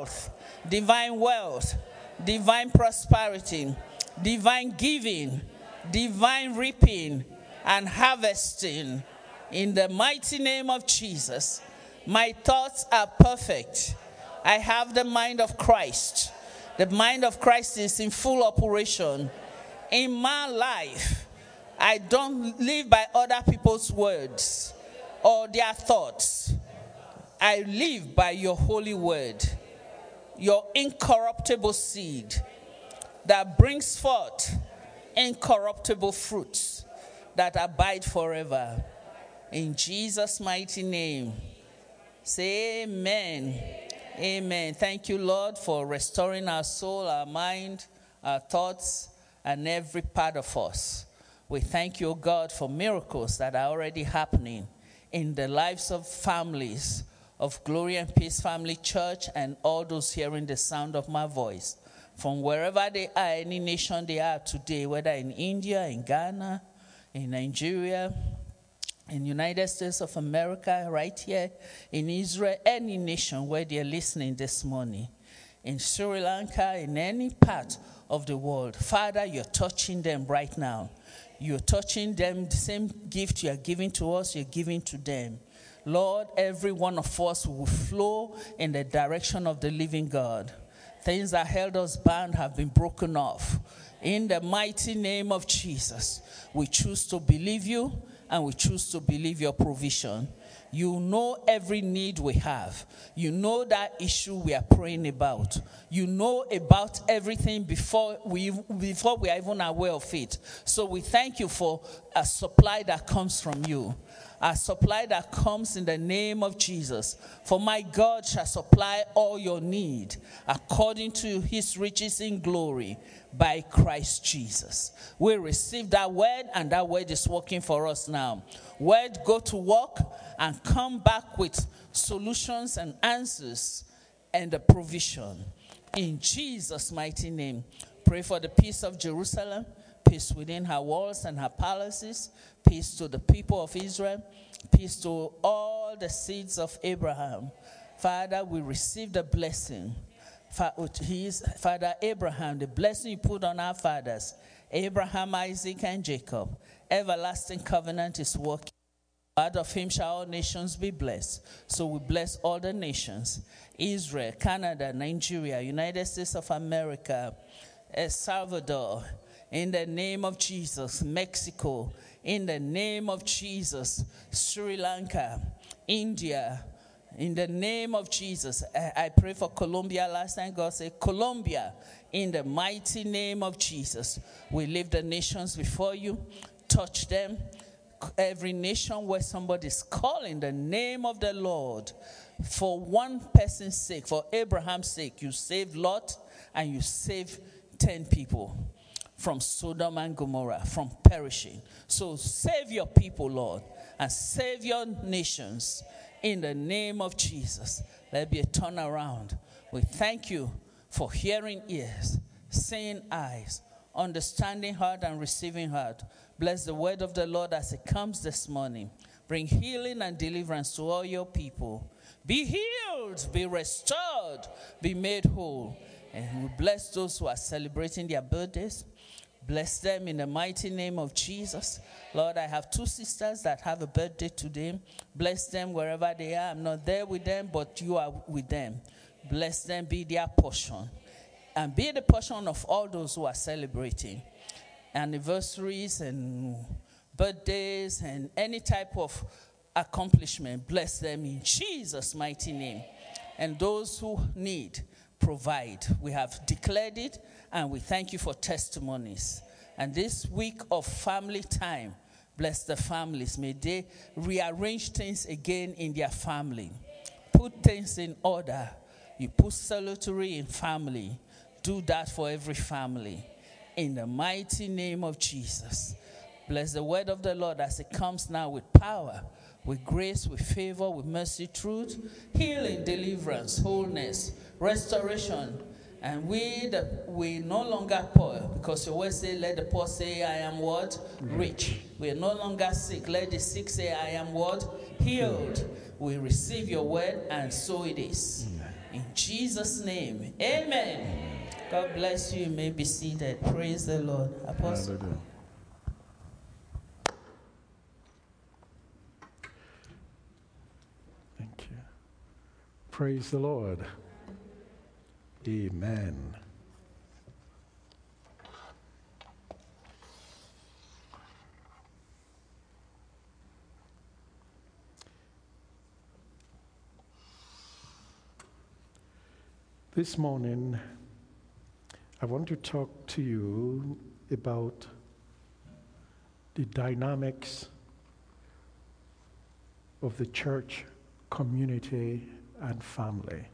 wealth, divine prosperity, divine giving, divine reaping, and harvesting. In the mighty name of Jesus, my thoughts are perfect. I have the mind of Christ. The mind of Christ is in full operation. In my life, I don't live by other people's words or their thoughts. I live by your holy word, your incorruptible seed that brings forth incorruptible fruits that abide forever. In Jesus' mighty name, say amen. Amen. Thank you, Lord, for restoring our soul, our mind, our thoughts, and every part of us. We thank you, God, for miracles that are already happening in the lives of families of Glory and Peace Family Church and all those hearing the sound of my voice, from wherever they are, any nation they are today, whether in India, in Ghana, in Nigeria, in United States of America, right here, in Israel, any nation where they're listening this morning, in Sri Lanka, in any part of the world. Father, you're touching them right now. You're touching them, the same gift you are giving to us, you're giving to them. Lord, every one of us will flow in the direction of the living God. Things that held us bound have been broken off. In the mighty name of Jesus, we choose to believe you and we choose to believe your provision. You know every need we have. You know that issue we are praying about. You know about everything before we are even aware of it. So we thank you for a supply that comes from you. A supply that comes in the name of Jesus. For my God shall supply all your need according to his riches in glory by Christ Jesus. We receive that word, and that word is working for us now. Word, go to work and come back with solutions and answers and the provision. In Jesus' mighty name, pray for the peace of Jerusalem, peace within her walls and her palaces, peace to the people of Israel, peace to all the seeds of Abraham. Father, we receive the blessing. Father Abraham, the blessing you put on our fathers, Abraham, Isaac, and Jacob. Everlasting covenant is working. Out of him shall all nations be blessed. So we bless all the nations. Israel, Canada, Nigeria, United States of America, El Salvador, in the name of Jesus, Mexico, in the name of Jesus, Sri Lanka, India, in the name of Jesus. I pray for Colombia. Last time God said, Colombia, in the mighty name of Jesus. We lift the nations before you. Touch them. Every nation where somebody is calling the name of the Lord, for one person's sake, for Abraham's sake, you saved Lot and you saved 10 people from Sodom and Gomorrah, from perishing. So save your people, Lord, and save your nations in the name of Jesus. Let there be a turnaround. We thank you for hearing ears, seeing eyes, understanding heart, and receiving heart. Bless the word of the Lord as it comes this morning. Bring healing and deliverance to all your people. Be healed, be restored, be made whole. And we bless those who are celebrating their birthdays. Bless them in the mighty name of Jesus. Lord, I have 2 sisters that have a birthday today. Bless them wherever they are. I'm not there with them, but you are with them. Bless them, be their portion. And be the portion of all those who are celebrating anniversaries and birthdays and any type of accomplishment. Bless them in Jesus' mighty name. And those who need, provide. We have declared it, and we thank you for testimonies. And this week of family time, bless the families. May they rearrange things again in their family. Put things in order. You put salutary in family. Do that for every family. In the mighty name of Jesus. Bless the word of the Lord as it comes now with power, with grace, with favor, with mercy, truth, healing, deliverance, wholeness, restoration. And we no longer poor, because your word say, let the poor say, I am what? Rich. We are no longer sick. Let the sick say, I am what? Healed. We receive your word, and so it is. In Jesus' name, amen. God bless you. You may be seated. Praise the Lord. Apostle. Hallelujah. Thank you. Praise the Lord. Amen. This morning, I want to talk to you about the dynamics of the church, community, and family.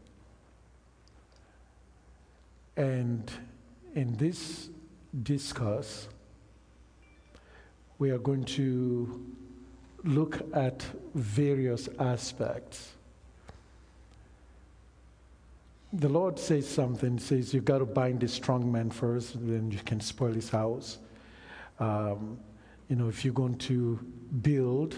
And in this discourse, we are going to look at various aspects The Lord says something, says you've got to bind the strong man first, then you can spoil his house. If you're going to build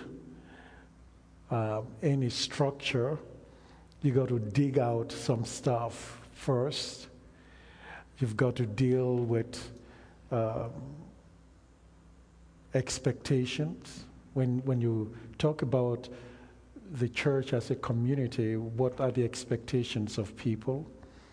any structure, you got to dig out some stuff first. You've got to deal with expectations. When you talk about the church as a community, what are the expectations of people?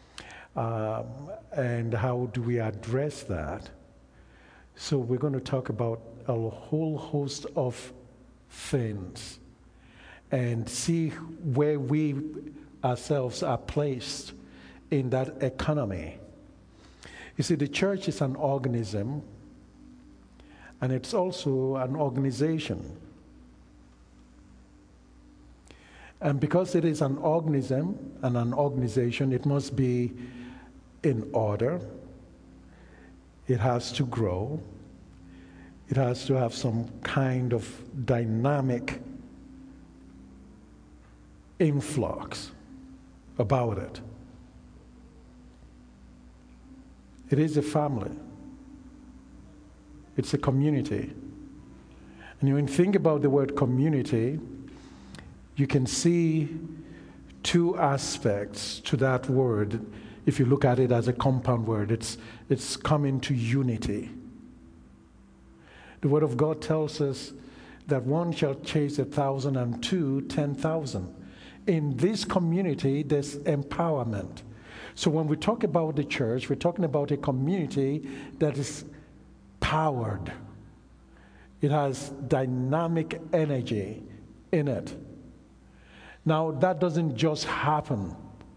And how do we address that? So we're going to talk about a whole host of things and see where we ourselves are placed in that economy. You see, the church is an organism, and it's also an organization. And because it is an organism and an organization, it must be in order. It has to grow. It has to have some kind of dynamic influx about it. It is a family. It's a community. And when you think about the word community, you can see two aspects to that word. If you look at it as a compound word, it's coming to unity. The Word of God tells us that one shall chase 1,000 and two 10,000. In this community, there's empowerment. So when we talk about the church, we're talking about a community that is powered. It has dynamic energy in it. Now, that doesn't just happen.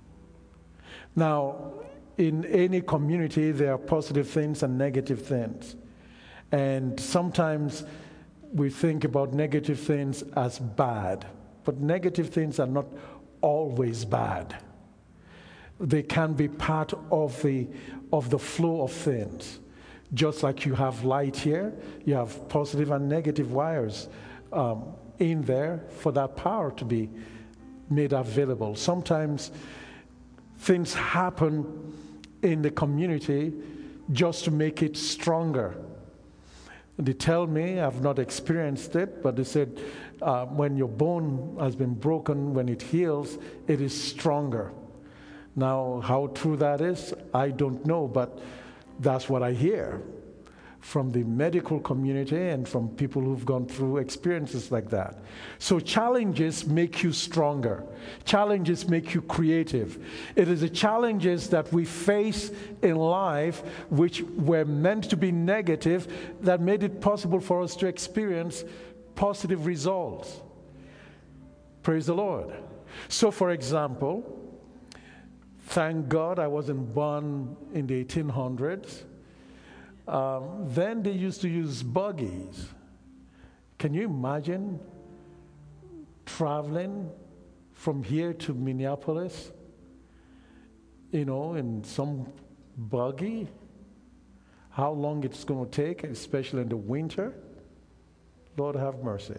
Now, in any community, there are positive things and negative things. And sometimes we think about negative things as bad. But negative things are not always bad. They can be part of the flow of things. Just like you have light here, you have positive and negative wires in there for that power to be made available. Sometimes things happen in the community just to make it stronger. They tell me, I've not experienced it, but they said when your bone has been broken, when it heals, it is stronger. Now, how true that is, I don't know, but that's what I hear from the medical community and from people who've gone through experiences like that. So challenges make you stronger. Challenges make you creative. It is the challenges that we face in life, which were meant to be negative, that made it possible for us to experience positive results. Praise the Lord. So, for example, thank God I wasn't born in the 1800s. Then they used to use buggies. Can you imagine traveling from here to Minneapolis, in some buggy? How long it's going to take, especially in the winter? Lord have mercy.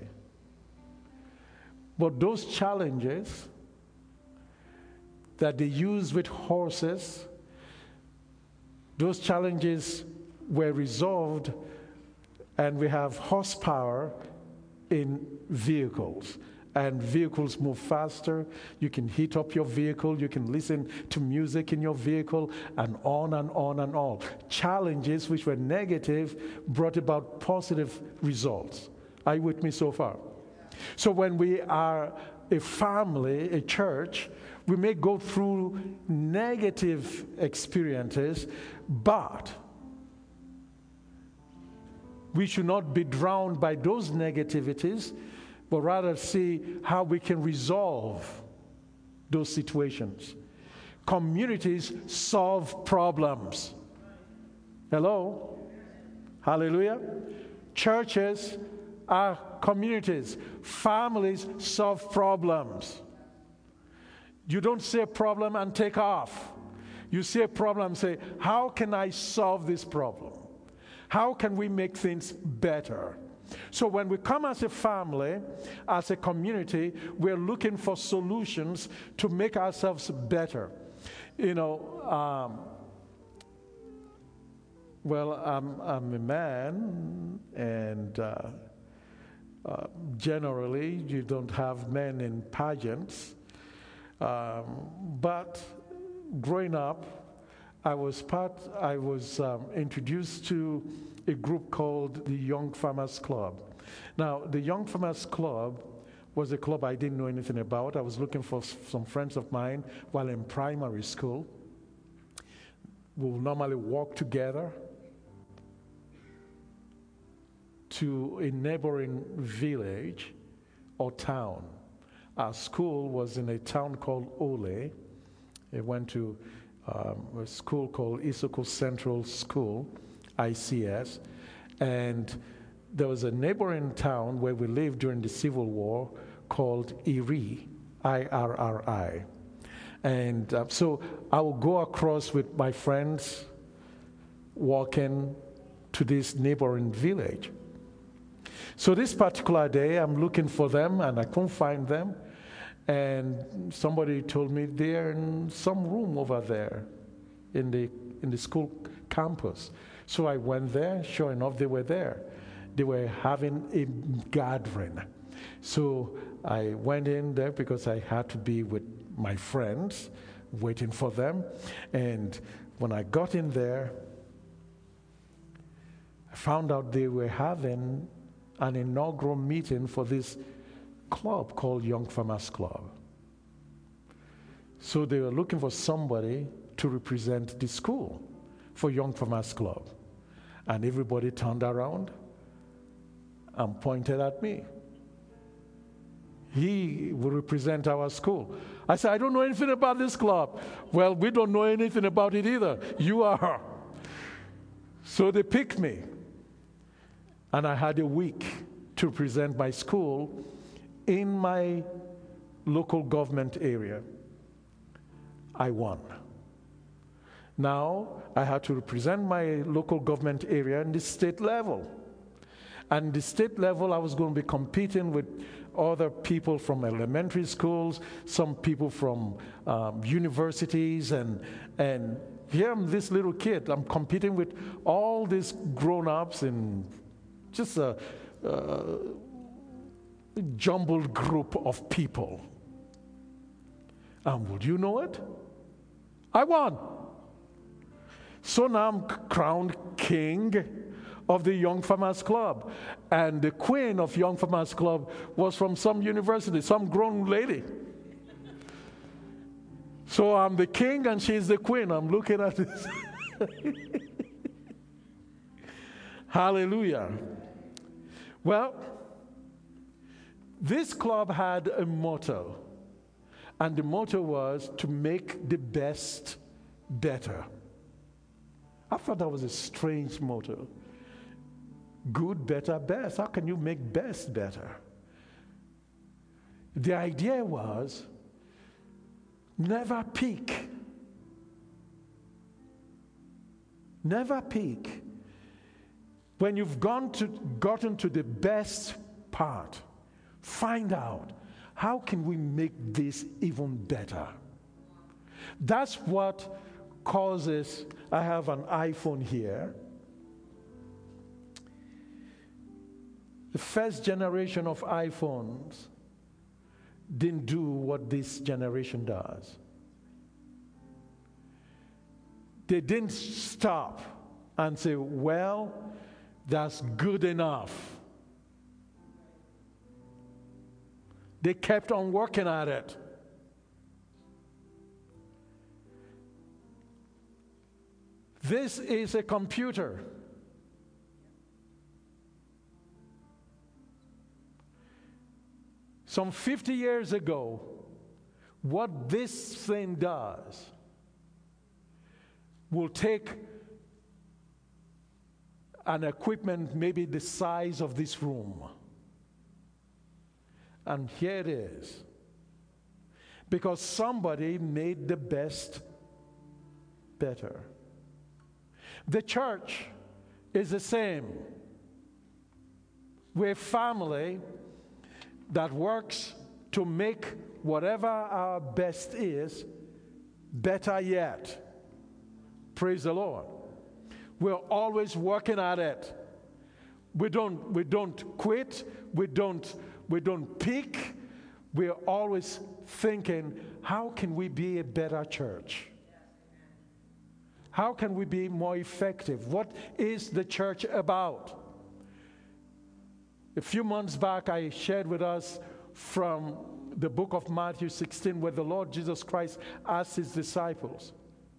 But those challenges that they use with horses, those challenges were resolved, and we have horsepower in vehicles. And vehicles move faster. You can heat up your vehicle. You can listen to music in your vehicle, and on and on and on. Challenges which were negative brought about positive results. Are you with me so far? So when we are a family, a church, we may go through negative experiences, but we should not be drowned by those negativities, but rather see how we can resolve those situations. Communities solve problems. Hello? Hallelujah. Churches are communities. Families solve problems. You don't see a problem and take off. You see a problem and say, how can I solve this problem? How can we make things better? So when we come as a family, as a community, we're looking for solutions to make ourselves better. You know, well, I'm a man, and generally you don't have men in pageants. But growing up, I was introduced to a group called the Young Farmers Club. Now, the Young Farmers Club was a club I didn't know anything about. I was looking for some friends of mine while in primary school. We will normally walk together to a neighboring village or town. Our school was in a town called Ole. I went to a school called Isoko Central School, ICS, and there was a neighboring town where we lived during the Civil War called Irri, I-R-R-I. And so I would go across with my friends walking to this neighboring village. So this particular day, I'm looking for them, and I couldn't find them. And somebody told me they're in some room over there in the school campus. So I went there. Sure enough, they were there. They were having a gathering. So I went in there because I had to be with my friends, waiting for them. And when I got in there, I found out they were having an inaugural meeting for this club called Young Farmers Club. So they were looking for somebody to represent the school for Young Farmers Club. And everybody turned around and pointed at me. He will represent our school. I said, I don't know anything about this club. Well, we don't know anything about it either. You are. So they picked me. And I had a week to present my school in my local government area. I won. Now, I had to represent my local government area in the state level. And the state level, I was going to be competing with other people from elementary schools, some people from universities, and here I'm this little kid. I'm competing with all these grown-ups in just a jumbled group of people. And would you know it? I won. So now I'm crowned king of the Young Farmers Club. And the queen of Young Farmers Club was from some university, some grown lady. So I'm the king and she's the queen. I'm looking at this. Hallelujah. Well, this club had a motto, and the motto was to make the best better. I thought that was a strange motto. Good, better, best. How can you make best better? The idea was never peak. Never peak. When you've gotten to the best part, find out, how can we make this even better? That's what causes, I have an iPhone here. The first generation of iPhones didn't do what this generation does. They didn't stop and say, well, that's good enough. They kept on working at it. This is a computer. Some 50 years ago, what this thing does will take an equipment maybe the size of this room. And here it is. Because somebody made the best better. The church is the same. We're a family that works to make whatever our best is better yet. Praise the Lord. We're always working at it. We don't quit. We don't peak. We're always thinking, how can we be a better church? How can we be more effective? What is the church about? A few months back, I shared with us from the book of Matthew 16, where the Lord Jesus Christ asked his disciples,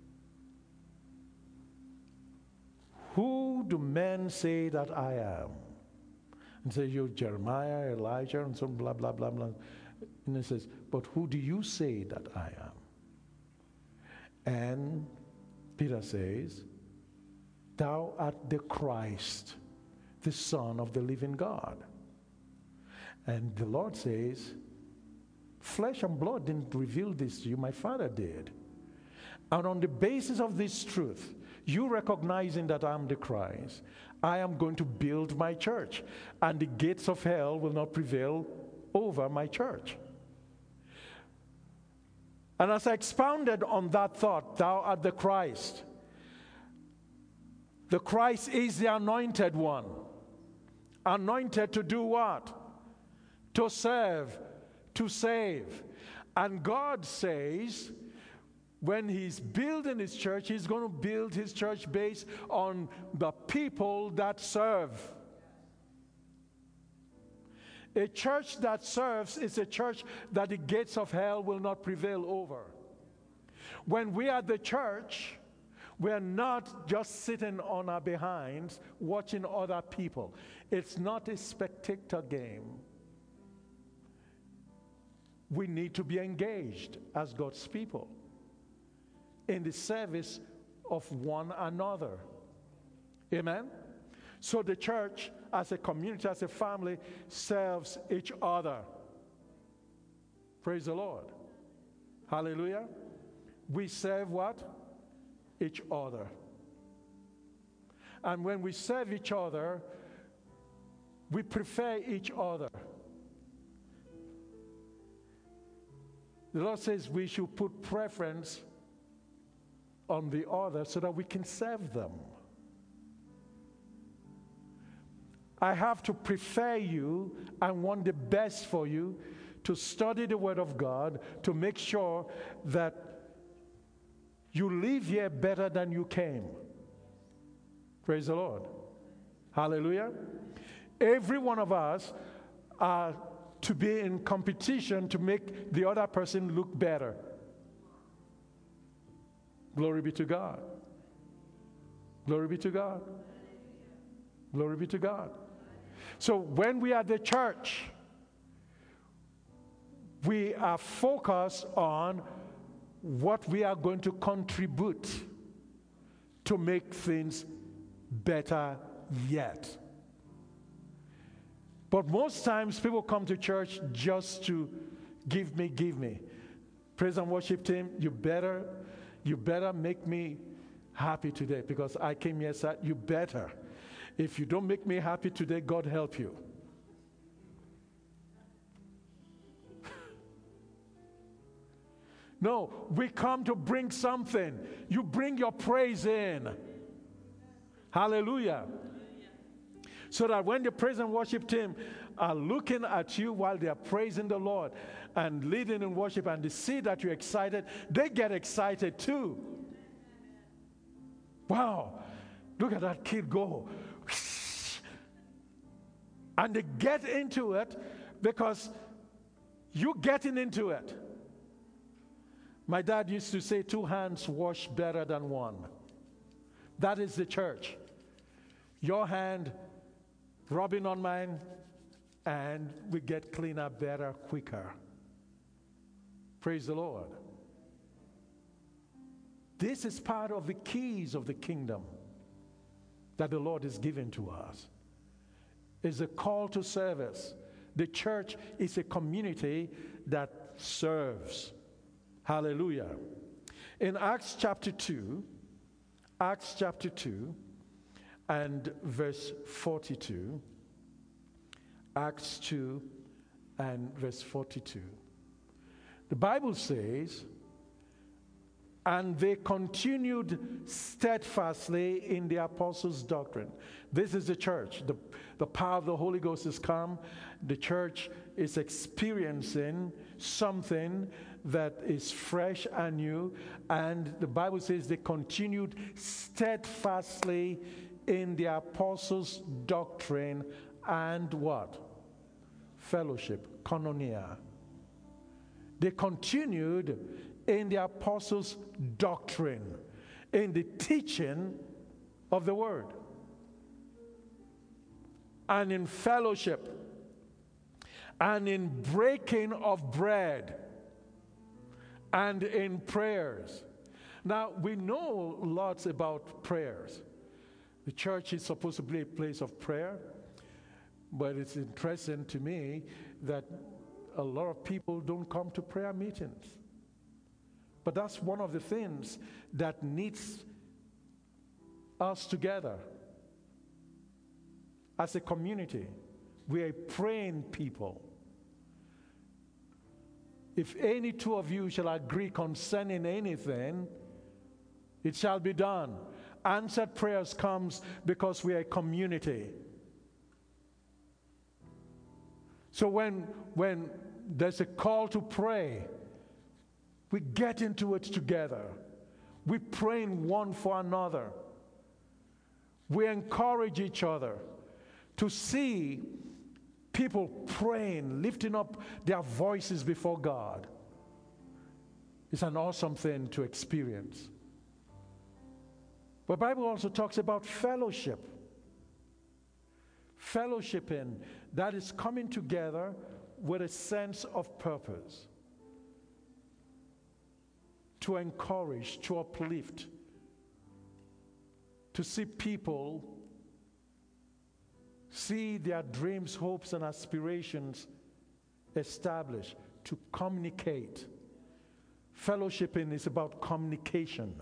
who do men say that I am? And say, you're Jeremiah, Elijah, and so blah, blah, blah, blah. And he says, but who do you say that I am? And Peter says, thou art the Christ, the Son of the living God. And the Lord says, flesh and blood didn't reveal this to you, my Father did. And on the basis of this truth, you recognizing that I'm the Christ, I am going to build my church, and the gates of hell will not prevail over my church. And as I expounded on that thought, thou art the Christ. The Christ is the anointed one. Anointed to do what? To serve, to save. And God says, when he's building his church, he's going to build his church based on the people that serve. A church that serves is a church that the gates of hell will not prevail over. When we are the church, we're not just sitting on our behinds watching other people. It's not a spectator game. We need to be engaged as God's people in the service of one another. Amen? So the church, as a community, as a family, serves each other. Praise the Lord. Hallelujah. We serve what? Each other. And when we serve each other, we prefer each other. The Lord says we should put preference on the other so that we can serve them. I have to prefer you and want the best for you, to study the Word of God, to make sure that you leave here better than you came. Praise the Lord. Hallelujah. Every one of us are to be in competition to make the other person look better. Glory be to God. Glory be to God. Glory be to God. So when we are the church, we are focused on what we are going to contribute to make things better yet. But most times people come to church just to give me. Praise and worship team, you better make me happy today because I came here, sir. You better. If you don't make me happy today, God help you. No, we come to bring something. You bring your praise in. Hallelujah. So that when the praise and worship team are looking at you while they are praising the Lord and leading in worship, and they see that you're excited, they get excited too. Wow, look at that kid go. And they get into it because you're getting into it. My dad used to say 2 hands wash better than one. That is the church. Your hand rubbing on mine, and we get cleaner, better, quicker. Praise the Lord. This is part of the keys of the kingdom that the Lord is giving to us. It's a call to service. The church is a community that serves. Hallelujah. In Acts chapter 2 and verse 42, Acts 2 and verse 42, the Bible says, And they continued steadfastly in the apostles' doctrine. This is the church. The power of the Holy Ghost has come. The church is experiencing something that is fresh and new. And the Bible says they continued steadfastly in the apostles' doctrine and what? Fellowship, koinonia. They continued in the apostles' doctrine, in the teaching of the word, and in fellowship, and in breaking of bread, and in prayers. Now, we know lots about prayers. The church is supposed to be a place of prayer, but it's interesting to me that a lot of people don't come to prayer meetings. But that's one of the things that needs us together. As a community, we are praying people. If any two of you shall agree concerning anything, it shall be done. Answered prayers comes because we are a community. So when there's a call to pray, we get into it together. We pray one for another. We encourage each other to see people praying, lifting up their voices before God. It's an awesome thing to experience. But the Bible also talks about fellowship. Fellowshipping, that is coming together with a sense of purpose. To encourage, to uplift, to see people see their dreams, hopes, and aspirations established, to communicate. Fellowshipping is about communication.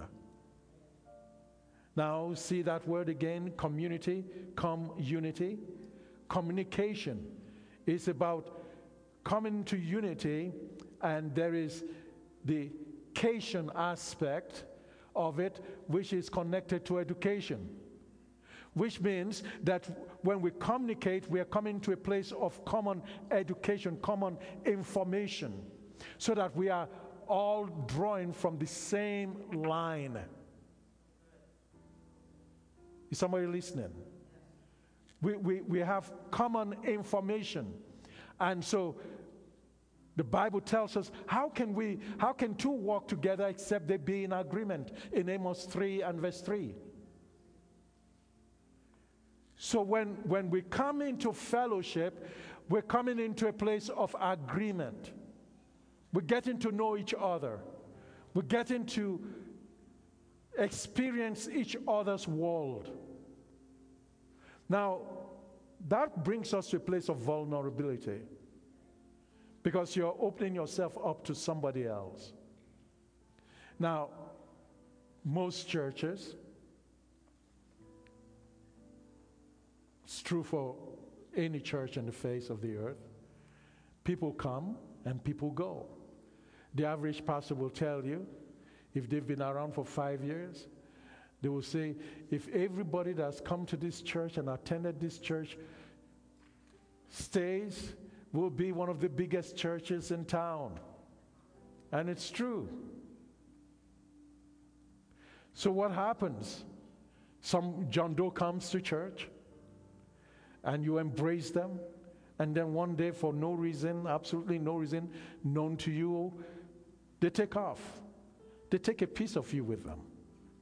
Now, see that word again, community, unity. Communication is about coming to unity, and there is the education aspect of it, which is connected to education. Which means that when we communicate, we are coming to a place of common education, common information, so that we are all drawing from the same line. Is somebody listening? We have common information. And so the Bible tells us, how can two walk together except they be in agreement? In Amos 3 and verse 3. So when we come into fellowship, we're coming into a place of agreement. We're getting to know each other. We're getting to experience each other's world. Now, that brings us to a place of vulnerability, because you're opening yourself up to somebody else. Now, most churches, it's true for any church on the face of the earth, people come and people go. The average pastor will tell you, if they've been around for 5 years, they will say, if everybody that's come to this church and attended this church stays, we'll be one of the biggest churches in town. And it's true. So what happens? Some John Doe comes to church, and you embrace them, and then one day, for no reason, absolutely no reason known to you, they take off. They take a piece of you with them.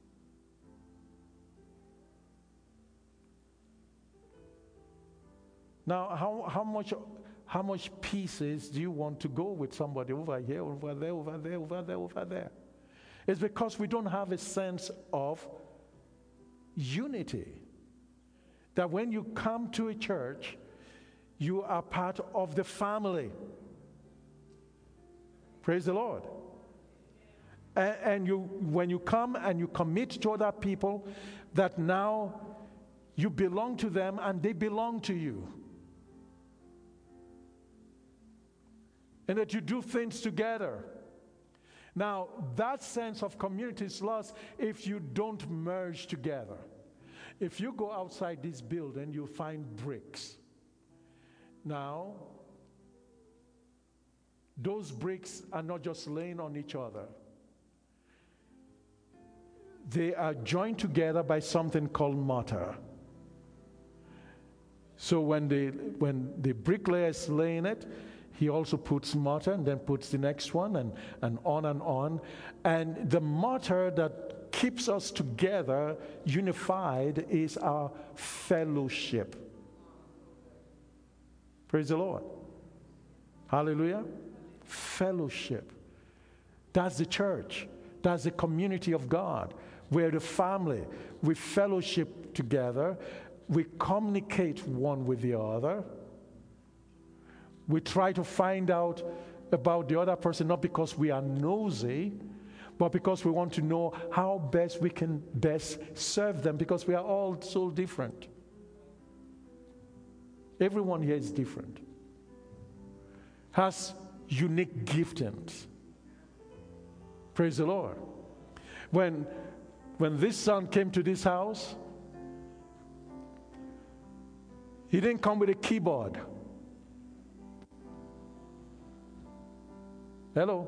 Now, how much pieces do you want to go with somebody over here, over there, over there, over there, over there? It's because we don't have a sense of unity. That when you come to a church, you are part of the family. Praise the Lord. And when you come and you commit to other people, that now you belong to them and they belong to you. And that you do things together. Now, that sense of community is lost if you don't merge together. If you go outside this building, you'll find bricks. Now, those bricks are not just laying on each other. They are joined together by something called mortar. So when the bricklayer is laying it, he also puts mortar and then puts the next one and on and on. And the mortar that keeps us together, unified, is our fellowship. Praise the Lord. Hallelujah. Fellowship. That's the church. That's the community of God. We're the family. We fellowship together. We communicate one with the other. We try to find out about the other person, not because we are nosy, but because we want to know how best we can best serve them, because we are all so different. Everyone here is different, has unique giftings. Praise the Lord. When this son came to this house, he didn't come with a keyboard. Hello.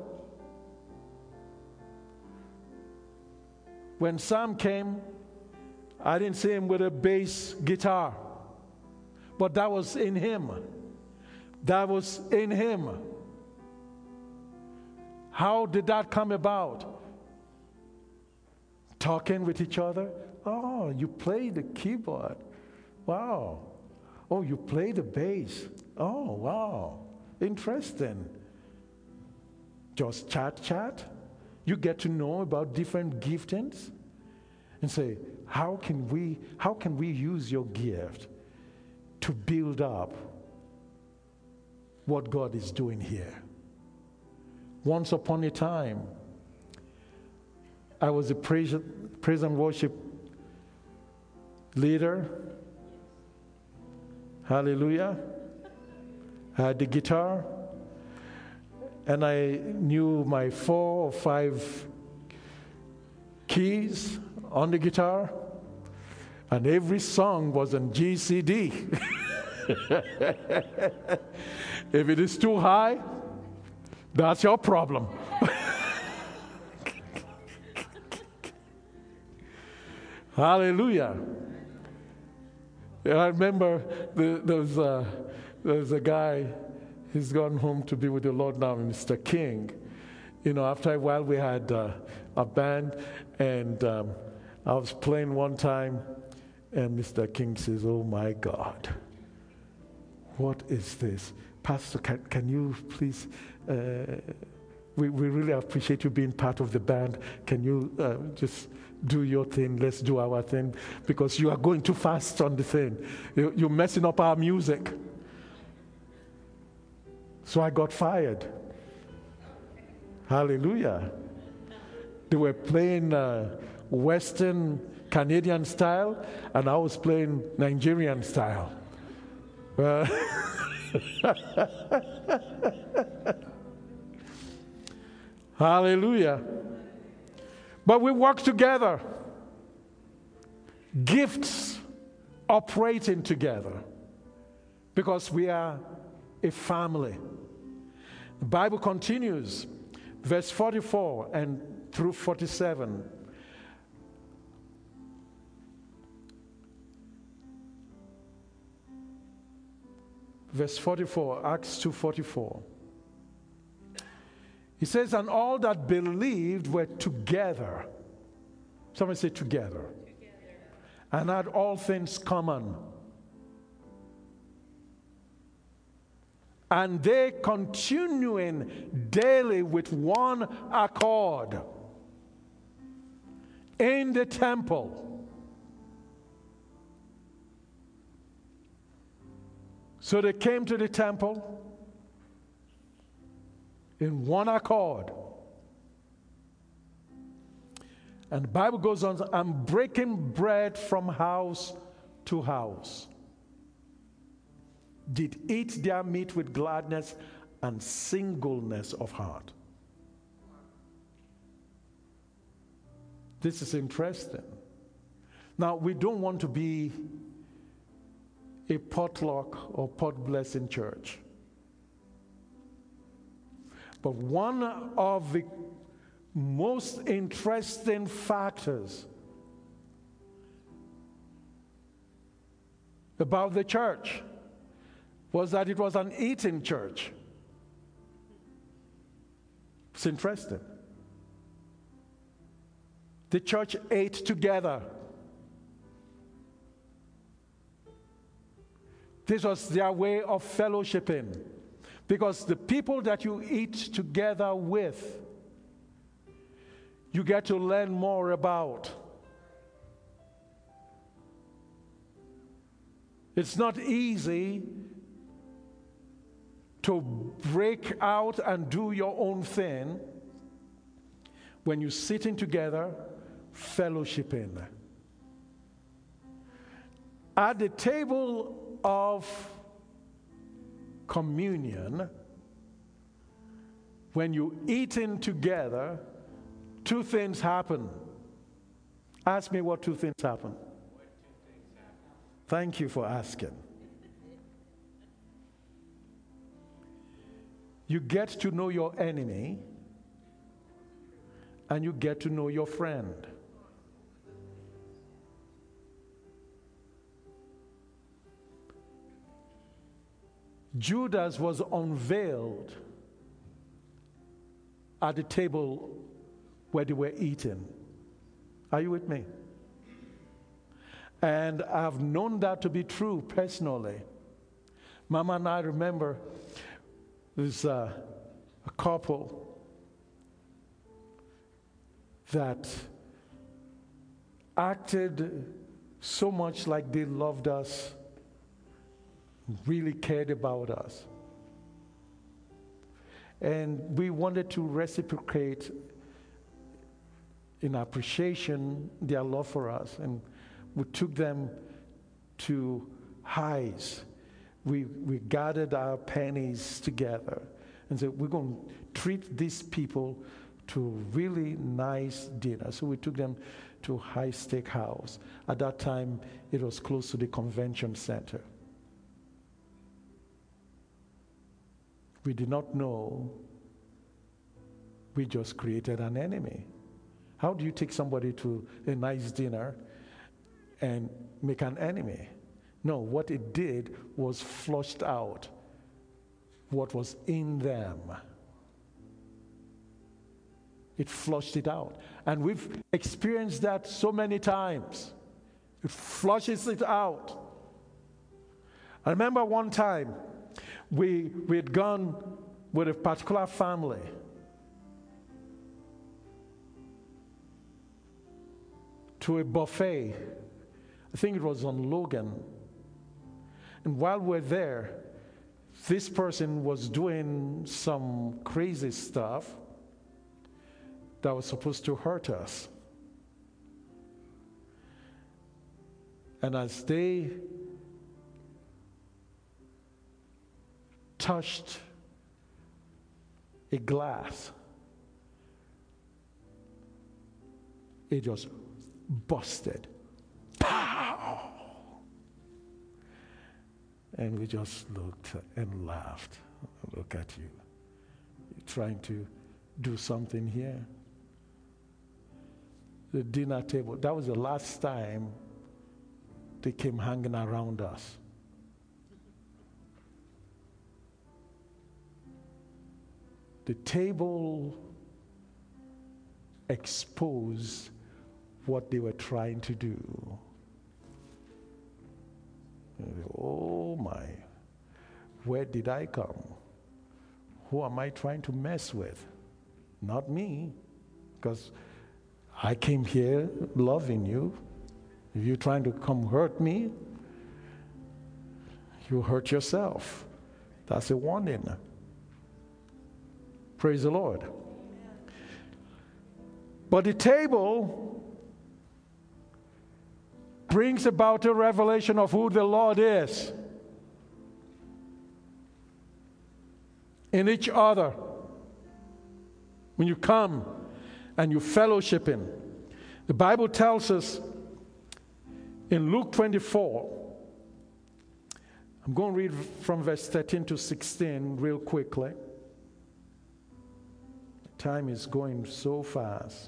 When Sam came, I didn't see him with a bass guitar, but that was in him. That was in him. How did that come about? Talking with each other. Oh, you play the keyboard. Wow. Oh, you play the bass. Oh, wow. Interesting. Just chat. You get to know about different giftings and say, how can we use your gift to build up what God is doing here? Once upon a time, I was a praise and worship leader. Hallelujah. I had the guitar, and I knew my 4 or 5 keys on the guitar, and every song was on G, C, D. If it is too high, that's your problem. Hallelujah. And I remember there was a guy, he's gone home to be with the Lord now, Mr. King. You know, after a while we had a band, and I was playing one time, and Mr. King says, "Oh my God, what is this? Pastor, can you please, we really appreciate you being part of the band. Can you just do your thing, let's do our thing, because you are going too fast on the thing. You're messing up our music." So I got fired. Hallelujah. They were playing Western Canadian style, and I was playing Nigerian style. Hallelujah. But we work together. Gifts operating together, because we are a family. The Bible continues, verse 44 and through 47. Verse 44, Acts 2:44. He says, and all that believed were together. Somebody say together. And had all things common. And they continuing daily with one accord in the temple. So they came to the temple in one accord. And the Bible goes on, and breaking bread from house to house, did eat their meat with gladness and singleness of heart. This is interesting. Now, we don't want to be a potluck or pot blessing church. But one of the most interesting factors about the church was that it was an eating church. It's interesting. The church ate together. This was their way of fellowshipping, because the people that you eat together with, you get to learn more about. It's not easy to break out and do your own thing when you're sitting together, fellowshipping. At the table of communion, when you're eating together, two things happen. Ask me what two things happen. Thank you for asking. You get to know your enemy, and you get to know your friend. Judas was unveiled at the table where they were eating. Are you with me? And I've known that to be true personally. Mama and I remember there's a couple that acted so much like they loved us, really cared about us. And we wanted to reciprocate in appreciation their love for us. And we took them to highs. We gathered our pennies together and said, we're going to treat these people to really nice dinner. So we took them to High Steakhouse. At that time, it was close to the convention center. We did not know we just created an enemy. How do you take somebody to a nice dinner and make an enemy? No, what it did was flushed out what was in them. It flushed it out. And we've experienced that so many times. It flushes it out. I remember one time we had gone with a particular family to a buffet. I think it was on Logan. And while we're there, this person was doing some crazy stuff that was supposed to hurt us. And as they touched a glass, it just busted. Pow! And we just looked and laughed. Look at you. You're trying to do something here. The dinner table, that was the last time they came hanging around us. The table exposed what they were trying to do. Oh my, where did I come? Who am I trying to mess with? Not me, because I came here loving you. If you're trying to come hurt me, you hurt yourself. That's a warning. Praise the Lord. But the table brings about a revelation of who the Lord is in each other. When you come and you fellowshipping, The Bible tells us in Luke 24, I'm going to read from verse 13 to 16 real quickly. Time is going so fast.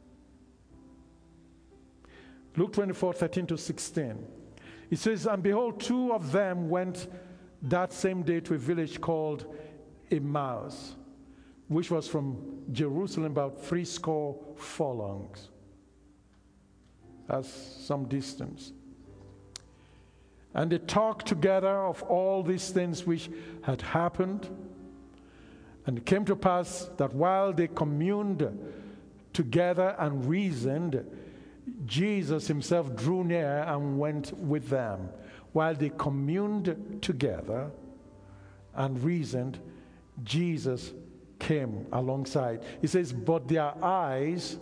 Luke 24, 13 to 16. It says, and behold, two of them went that same day to a village called Emmaus, which was from Jerusalem about 80 furlongs. That's some distance. And they talked together of all these things which had happened. And it came to pass that while they communed together and reasoned, Jesus himself drew near and went with them. While they communed together and reasoned, Jesus came alongside. He says, but their eyes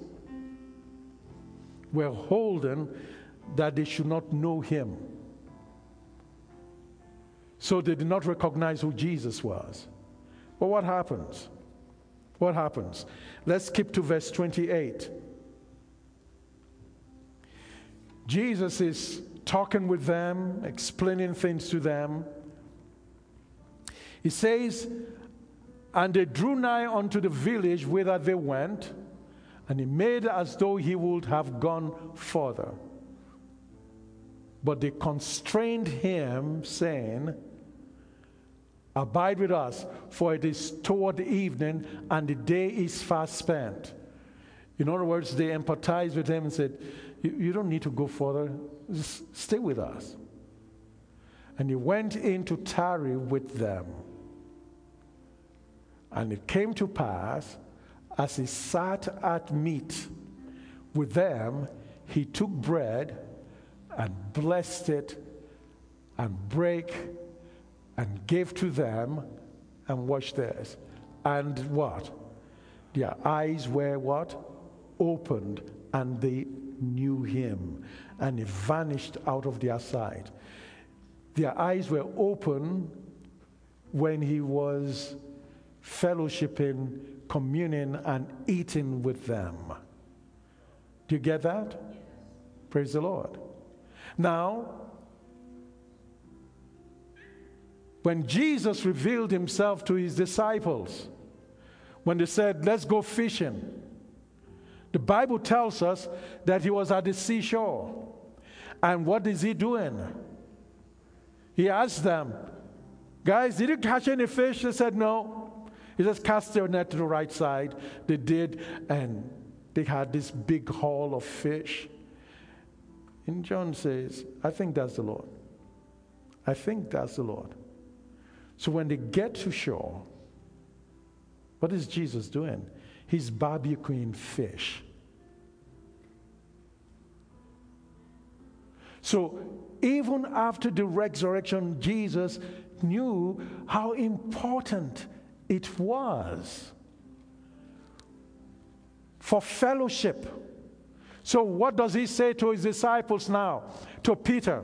were holden that they should not know him. So they did not recognize who Jesus was. But what happens? What happens? Let's skip to verse 28. Jesus is talking with them, explaining things to them. He says, and they drew nigh unto the village whither they went, and he made as though he would have gone further. But they constrained him, saying, abide with us, for it is toward the evening, and the day is fast spent. In other words, they empathized with him and said, you don't need to go further, just stay with us. And he went in to tarry with them. And it came to pass, as he sat at meat with them, he took bread and blessed it and brake and gave to them, and watch this. And what? Their eyes were what? Opened, and they knew him, and he vanished out of their sight. Their eyes were open when he was fellowshipping, communing, and eating with them. Do you get that? Praise the Lord. Now, when Jesus revealed himself to his disciples, when they said, let's go fishing, the Bible tells us that he was at the seashore. And what is he doing? He asked them, guys, did you catch any fish? They said, no. He says, cast their net to the right side. They did, and they had this big haul of fish. And John says, I think that's the Lord. I think that's the Lord. So when they get to shore, what is Jesus doing? He's barbecuing fish. So even after the resurrection, Jesus knew how important it was for fellowship. So what does he say to his disciples now? To Peter.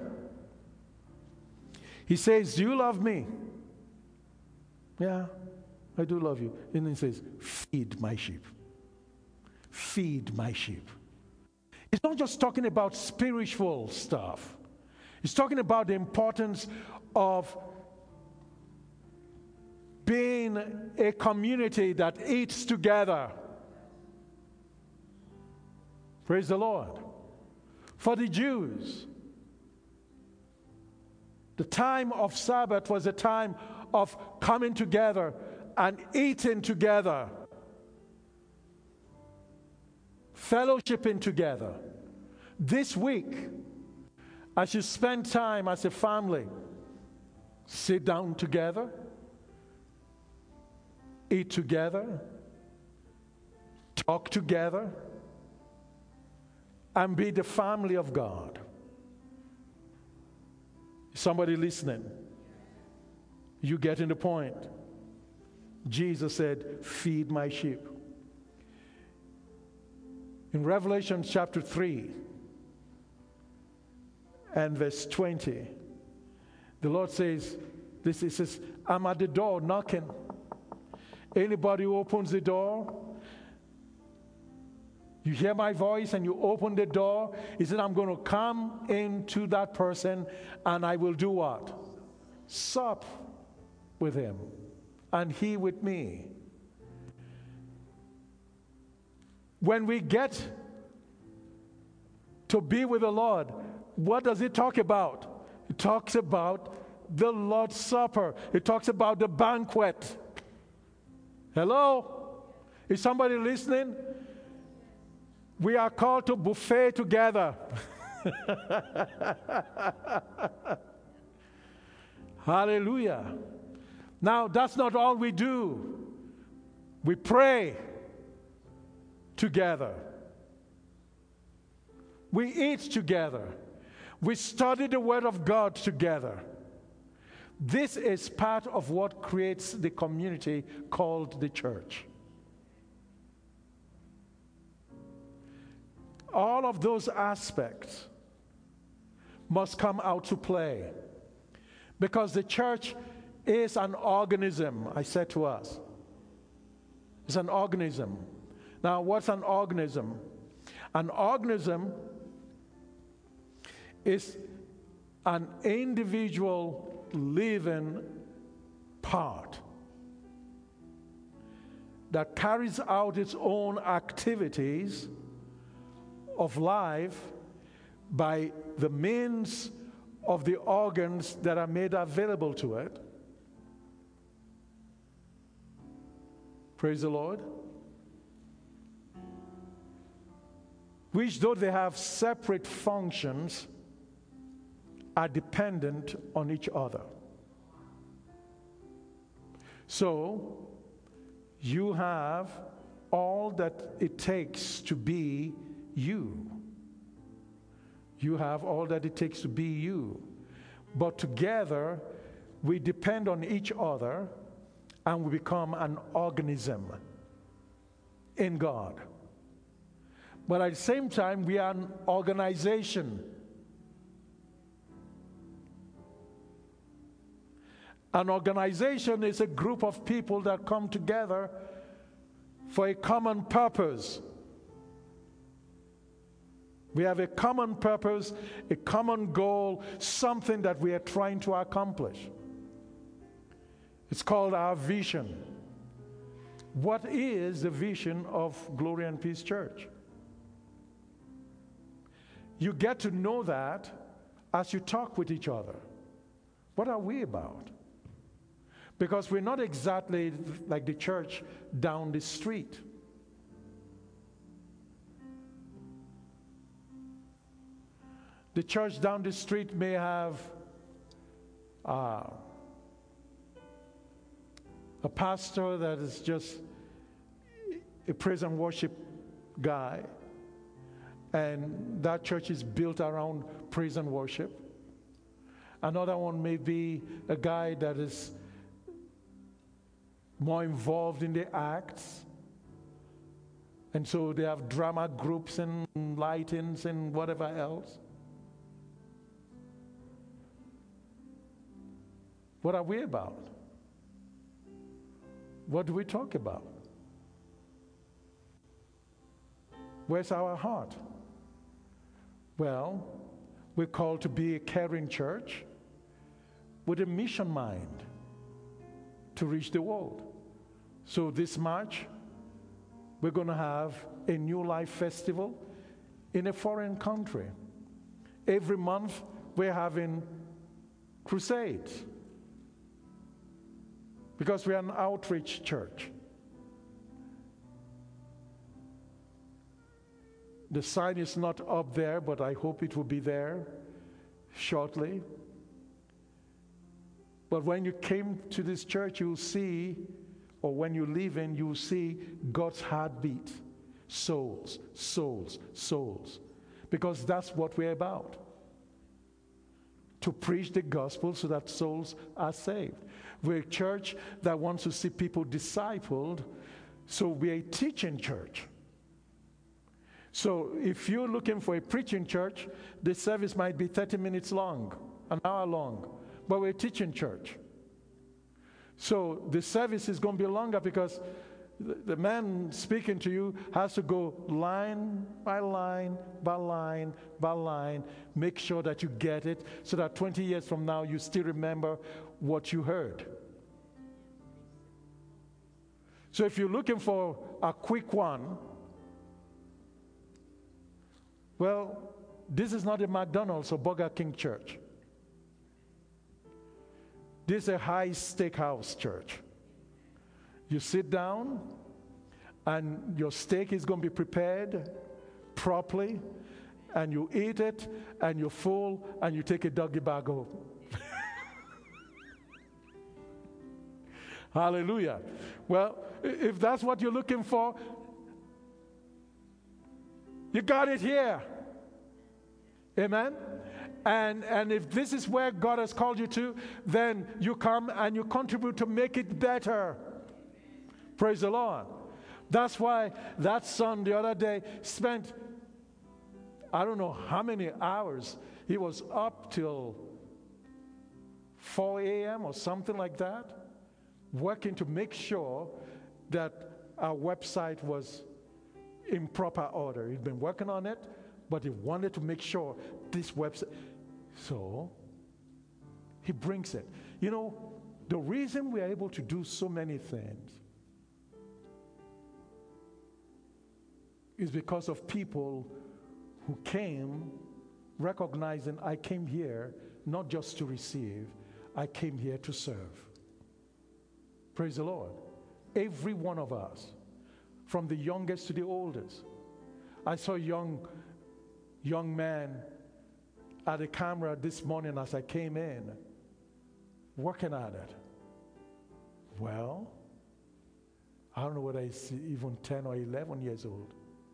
He says, do you love me? Yeah, I do love you. And he says, feed my sheep. Feed my sheep. He's not just talking about spiritual stuff. He's talking about the importance of being a community that eats together. Praise the Lord. For the Jews, the time of Sabbath was a time of coming together and eating together, fellowshipping together. This week, as you spend time as a family, sit down together, eat together, talk together, and be the family of God. Somebody listening? You getting the point? Jesus said, feed my sheep. In Revelation chapter 3 and verse 20, the Lord says, he says, I'm at the door knocking. Anybody who opens the door, You hear my voice and you open the door. He said, I'm going to come into that person and I will do what? Sup with him and he with me. When we get to be with the Lord, what does it talk about? It talks about the Lord's Supper. It talks about the banquet. Hello? Is somebody listening? We are called to buffet together. Hallelujah. Now, that's not all we do. We pray together. We eat together. We study the Word of God together. This is part of what creates the community called the church. All of those aspects must come out to play because the church is an organism, I said to us. It's an organism. Now, what's an organism? An organism is an individual living part that carries out its own activities of life by the means of the organs that are made available to it. Praise the Lord. Which, though they have separate functions, are dependent on each other. So, you have all that it takes to be you. You have all that it takes to be you. But together, we depend on each other and we become an organism in God. But at the same time, we are an organization. An organization is a group of people that come together for a common purpose. We have a common purpose, a common goal, something that we are trying to accomplish. It's called our vision. What is the vision of Glory and Peace Church? You get to know that as you talk with each other. What are we about? Because we're not exactly like the church down the street. The church down the street may have a pastor that is just a praise and worship guy, and that church is built around praise and worship. Another one may be a guy that is more involved in the acts, and so they have drama groups and lightings and whatever else. What are we about? What do we talk about? Where's our heart? Well, we're called to be a caring church with a mission mind to reach the world. So this March, we're going to have a New Life Festival in a foreign country. Every month, we're having crusades because we're an outreach church. The sign is not up there, but I hope it will be there shortly. But when you came to this church, you'll see, or when you leave in, you'll see God's heartbeat. Souls, souls, souls. Because that's what we're about. To preach the gospel so that souls are saved. We're a church that wants to see people discipled, so we're a teaching church. So if you're looking for a preaching church, the service might be 30 minutes long, an hour long, but we're a teaching church. So the service is going to be longer because The man speaking to you has to go line by line by line by line, make sure that you get it, so that 20 years from now you still remember what you heard. So if you're looking for a quick one, well, this is not a McDonald's or Burger King church. This is a high steakhouse church. You sit down, and your steak is going to be prepared properly, and you eat it, and you're full, and you take a doggy bag home. Hallelujah. Well, if that's what you're looking for, you got it here. Amen? And if this is where God has called you to, then you come and you contribute to make it better. Praise the Lord. That's why that son the other day spent, I don't know how many hours. He was up till 4 a.m. or something like that, working to make sure that our website was in proper order. He'd been working on it, but he wanted to make sure this website. So he brings it. You know, the reason we are able to do so many things is because of people who came recognizing, I came here not just to receive, I came here to serve. Praise the Lord. Every one of us, from the youngest to the oldest. I saw a young man at the camera this morning as I came in, working at it. Well, I don't know whether he's even 10 or 11 years old.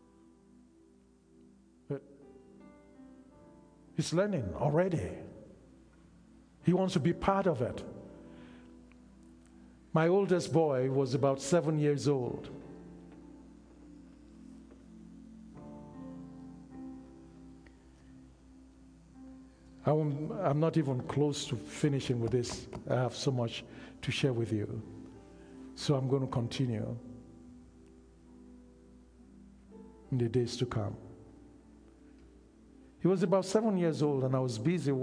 But he's learning already. He wants to be part of it. My oldest boy was about 7 years old. I'm not even close to finishing with this. I have so much to share with you. So I'm going to continue in the days to come. He was about 7 years old, and I was busy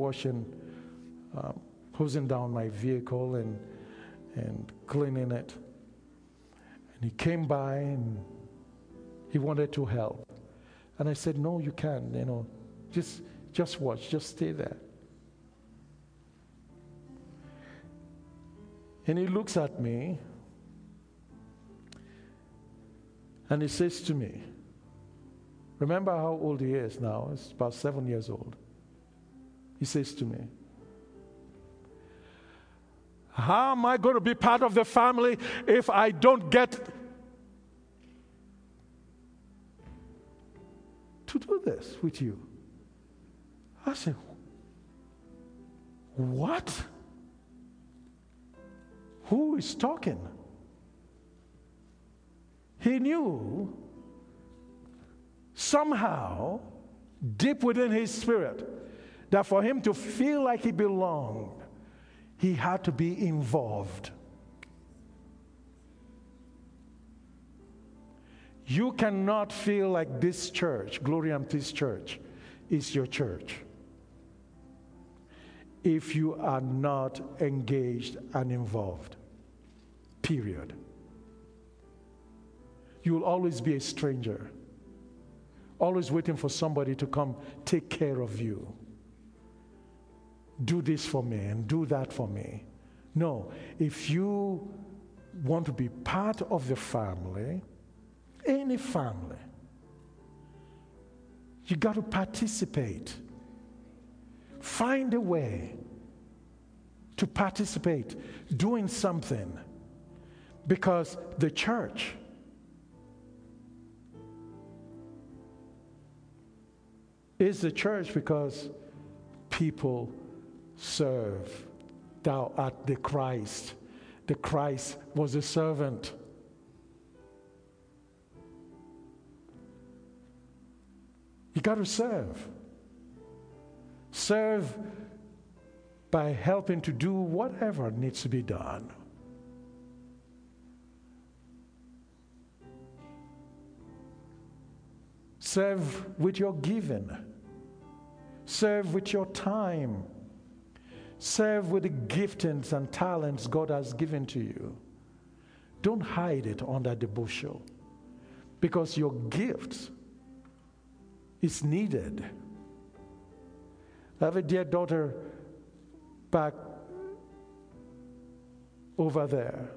hosing down my vehicle and cleaning it. And he came by and he wanted to help. And I said, no, you can't, just watch, just stay there. And he looks at me and he says to me, remember how old he is now? He's about 7 years old. He says to me, how am I going to be part of the family if I don't get to do this with you? I said, what? Who is talking? He knew somehow, deep within his spirit, that for him to feel like he belonged, he had to be involved. You cannot feel like this church, Glory and Peace Church, is your church if you are not engaged and involved. Period. You will always be a stranger, always waiting for somebody to come take care of you. Do this for me and do that for me. No, if you want to be part of the family, any family, you got to participate. Find a way to participate, doing something, because the church is the church because people serve. Thou art the Christ. The Christ was a servant. You got to serve. Serve by helping to do whatever needs to be done. Serve with your giving. Serve with your time. Serve with the giftings and talents God has given to you. Don't hide it under the bushel, because your gift is needed. I have a dear daughter back over there.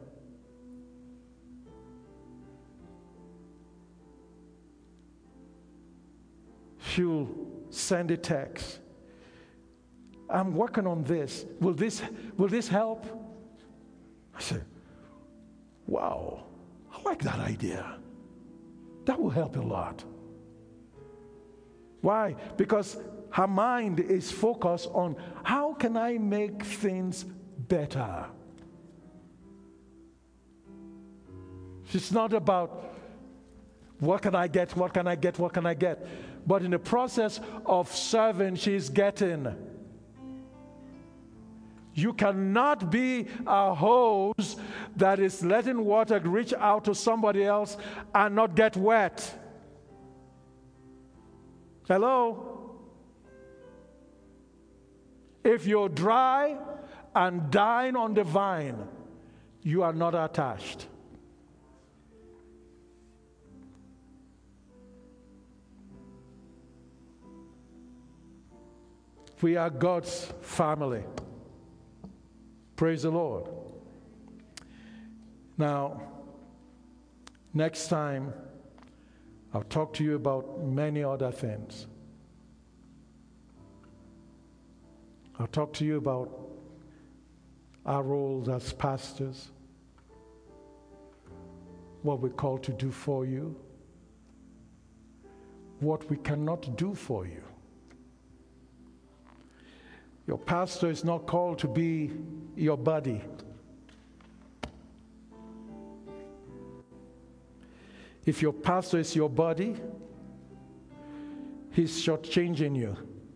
She'll send a text. I'm working on this. Will this help? I said, wow, I like that idea. That will help a lot. Why? Because her mind is focused on how can I make things better. It's not about what can I get. But in the process of serving, she's getting. You cannot be a hose that is letting water reach out to somebody else and not get wet. Hello? If you're dry and dying on the vine, you are not attached. We are God's family. Praise the Lord. Now, next time, I'll talk to you about many other things. I'll talk to you about our roles as pastors, what we're called to do for you, what we cannot do for you. Your pastor is not called to be your buddy. If your pastor is your buddy, he's shortchanging you.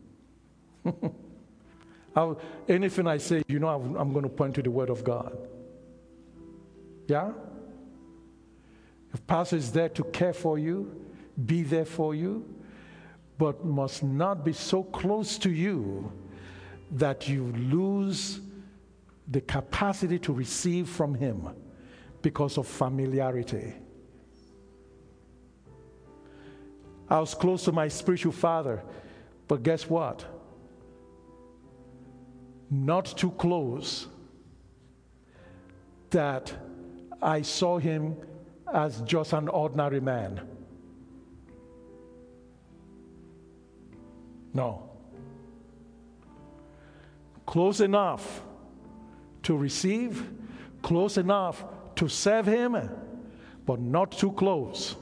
Anything I say, I'm going to point to the Word of God. Yeah? If pastor is there to care for you, be there for you, but must not be so close to you that you lose the capacity to receive from him because of familiarity. I was close to my spiritual father, but guess what? Not too close that I saw him as just an ordinary man. No. Close enough to receive, close enough to serve him, but not too close.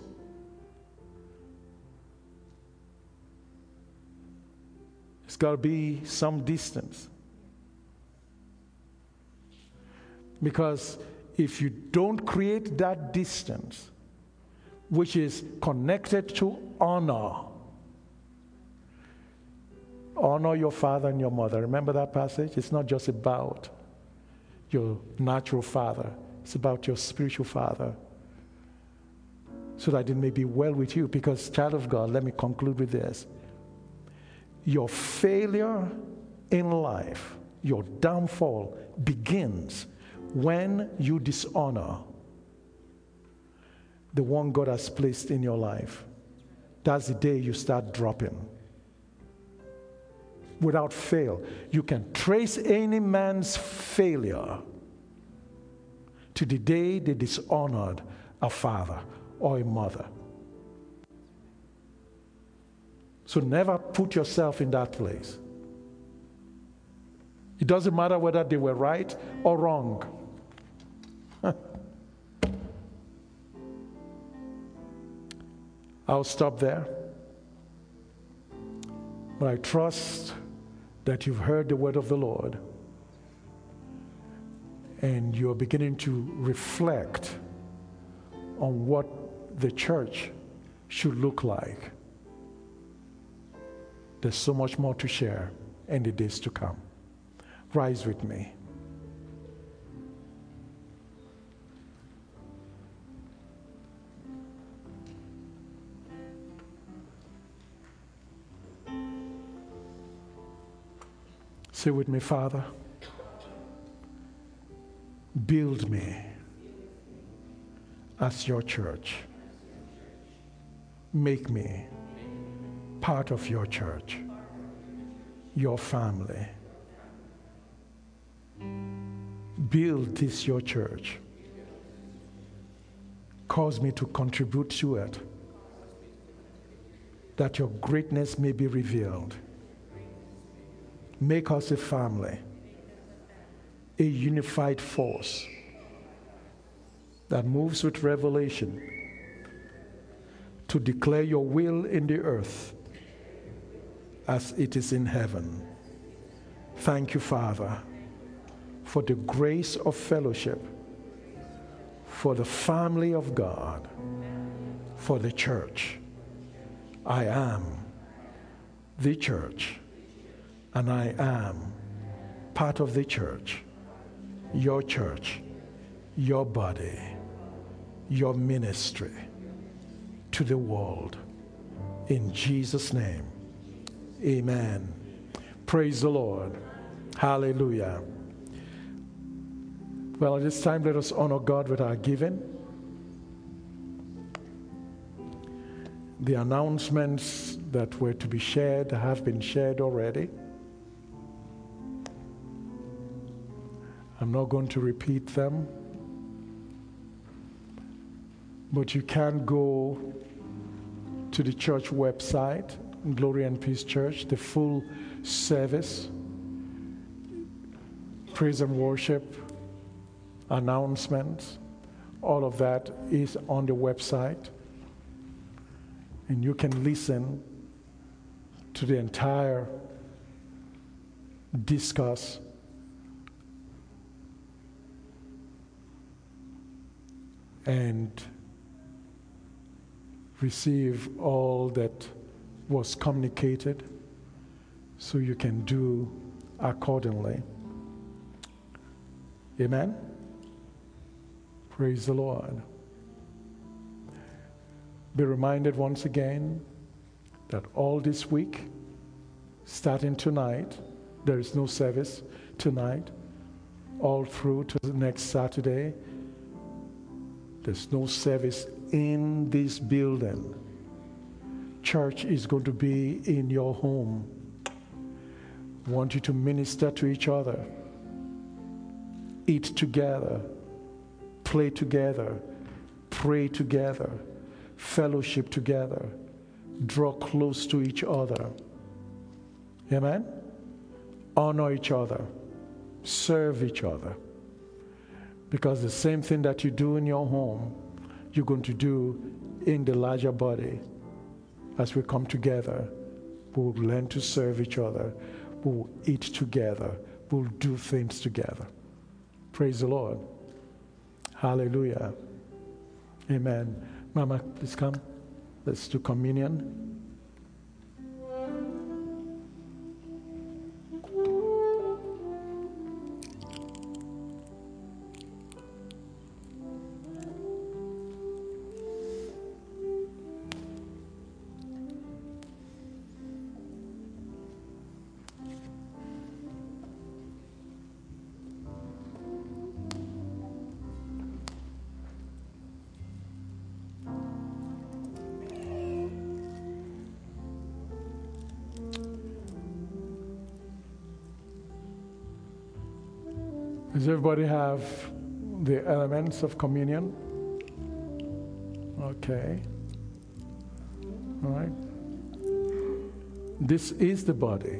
It's got to be some distance. Because if you don't create that distance, which is connected to honor your father and your mother. Remember that passage? It's not just about your natural father. It's about your spiritual father. So that it may be well with you. Because, child of God, let me conclude with this. Your failure in life, your downfall begins when you dishonor the one God has placed in your life. That's the day you start dropping. Without fail, you can trace any man's failure to the day they dishonored a father or a mother. So never put yourself in that place. It doesn't matter whether they were right or wrong. I'll stop there. But I trust that you've heard the word of the Lord and you're beginning to reflect on what the church should look like. There's so much more to share in the days to come. Rise with me. Say with me, Father, build me as your church. Make me part of your church, your family. Build this your church. Cause me to contribute to it, that your greatness may be revealed. Make us a family, a unified force that moves with revelation to declare your will in the earth as it is in heaven. Thank you, Father, for the grace of fellowship, for the family of God, for the church. I am the church, and I am part of the church, your body, your ministry to the world. In Jesus' name, amen. Praise the Lord. Hallelujah. Well, at this time, let us honor God with our giving. The announcements that were to be shared have been shared already. I'm not going to repeat them, but you can go to the church website, Glory and Peace Church, the full service, praise and worship, announcements, all of that is on the website. And you can listen to the entire discourse and receive all that was communicated, so you can do accordingly. Amen? Praise the Lord. Be reminded once again that all this week, starting tonight, there is no service tonight, all through to the next Saturday. There's no service in this building. Church is going to be in your home. I want you to minister to each other, eat together, play together, pray together, fellowship together, draw close to each other. Amen? Honor each other, serve each other. Because the same thing that you do in your home, you're going to do in the larger body. As we come together, we'll learn to serve each other. We'll eat together. We'll do things together. Praise the Lord. Hallelujah. Amen. Mama, please come. Let's do communion. Does everybody have the elements of communion? Okay. All right. This is the body.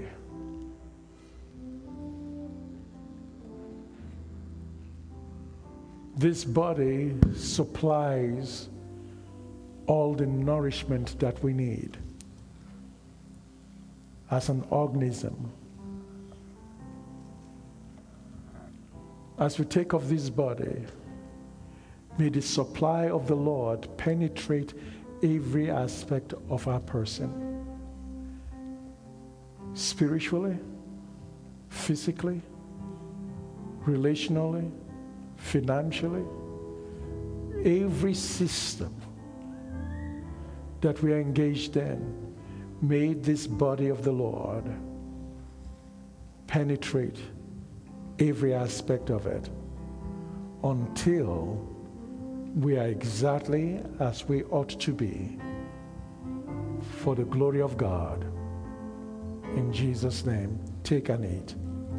This body supplies all the nourishment that we need as an organism. As we take of this body, may the supply of the Lord penetrate every aspect of our person. Spiritually, physically, relationally, financially, every system that we are engaged in, may this body of the Lord penetrate every aspect of it until we are exactly as we ought to be for the glory of God. In Jesus' name, take and eat.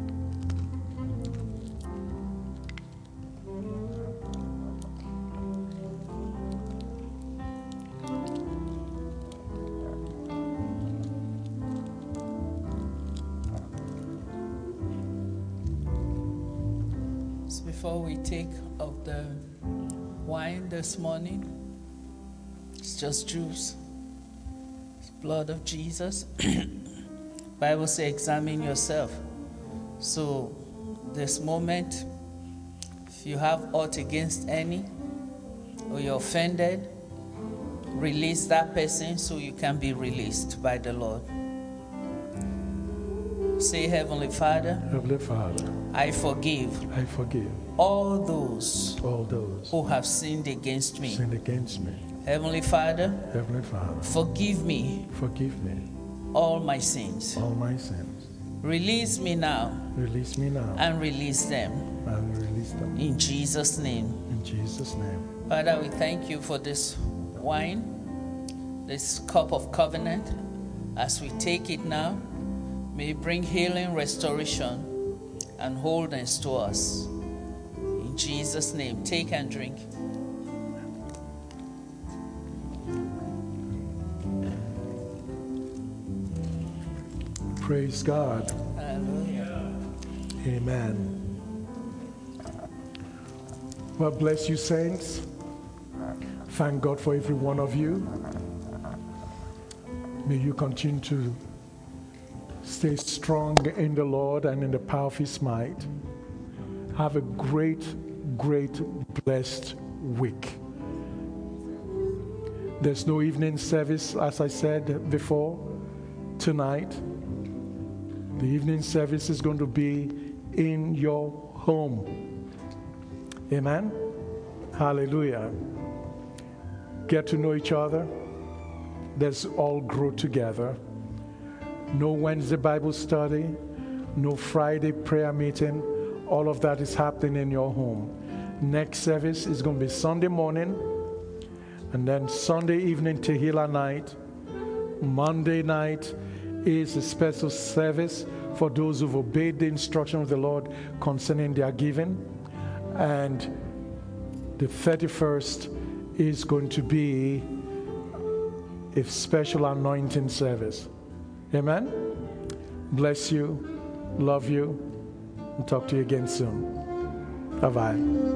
So before we take of the wine this morning, it's just juice. It's blood of Jesus. Bible says, examine yourself. So this moment, if you have aught against any, or you're offended, release that person so you can be released by the Lord. Say, Heavenly Father, Heavenly Father, I forgive all those who have sinned against me. Heavenly Father, forgive me all my sins. Release me now and release them. In Jesus' name. Father, we thank you for this wine, this cup of covenant. As we take it now, may it bring healing, restoration, and wholeness to us. In Jesus' name, take and drink. Praise God. Hallelujah. Amen. Well, bless you, saints. Thank God for every one of you. May you continue to stay strong in the Lord and in the power of His might. Have a great, blessed week. There's no evening service, as I said before, tonight. The evening service is going to be in your home. Amen? Hallelujah. Get to know each other. Let's all grow together. No Wednesday Bible study, no Friday prayer meeting. All of that is happening in your home. Next service is going to be Sunday morning, and then Sunday evening Tehillah night. Monday night is a special service for those who've obeyed the instruction of the Lord concerning their giving. And the 31st is going to be a special anointing service. Amen? Bless you. Love you. And talk to you again soon. Bye-bye.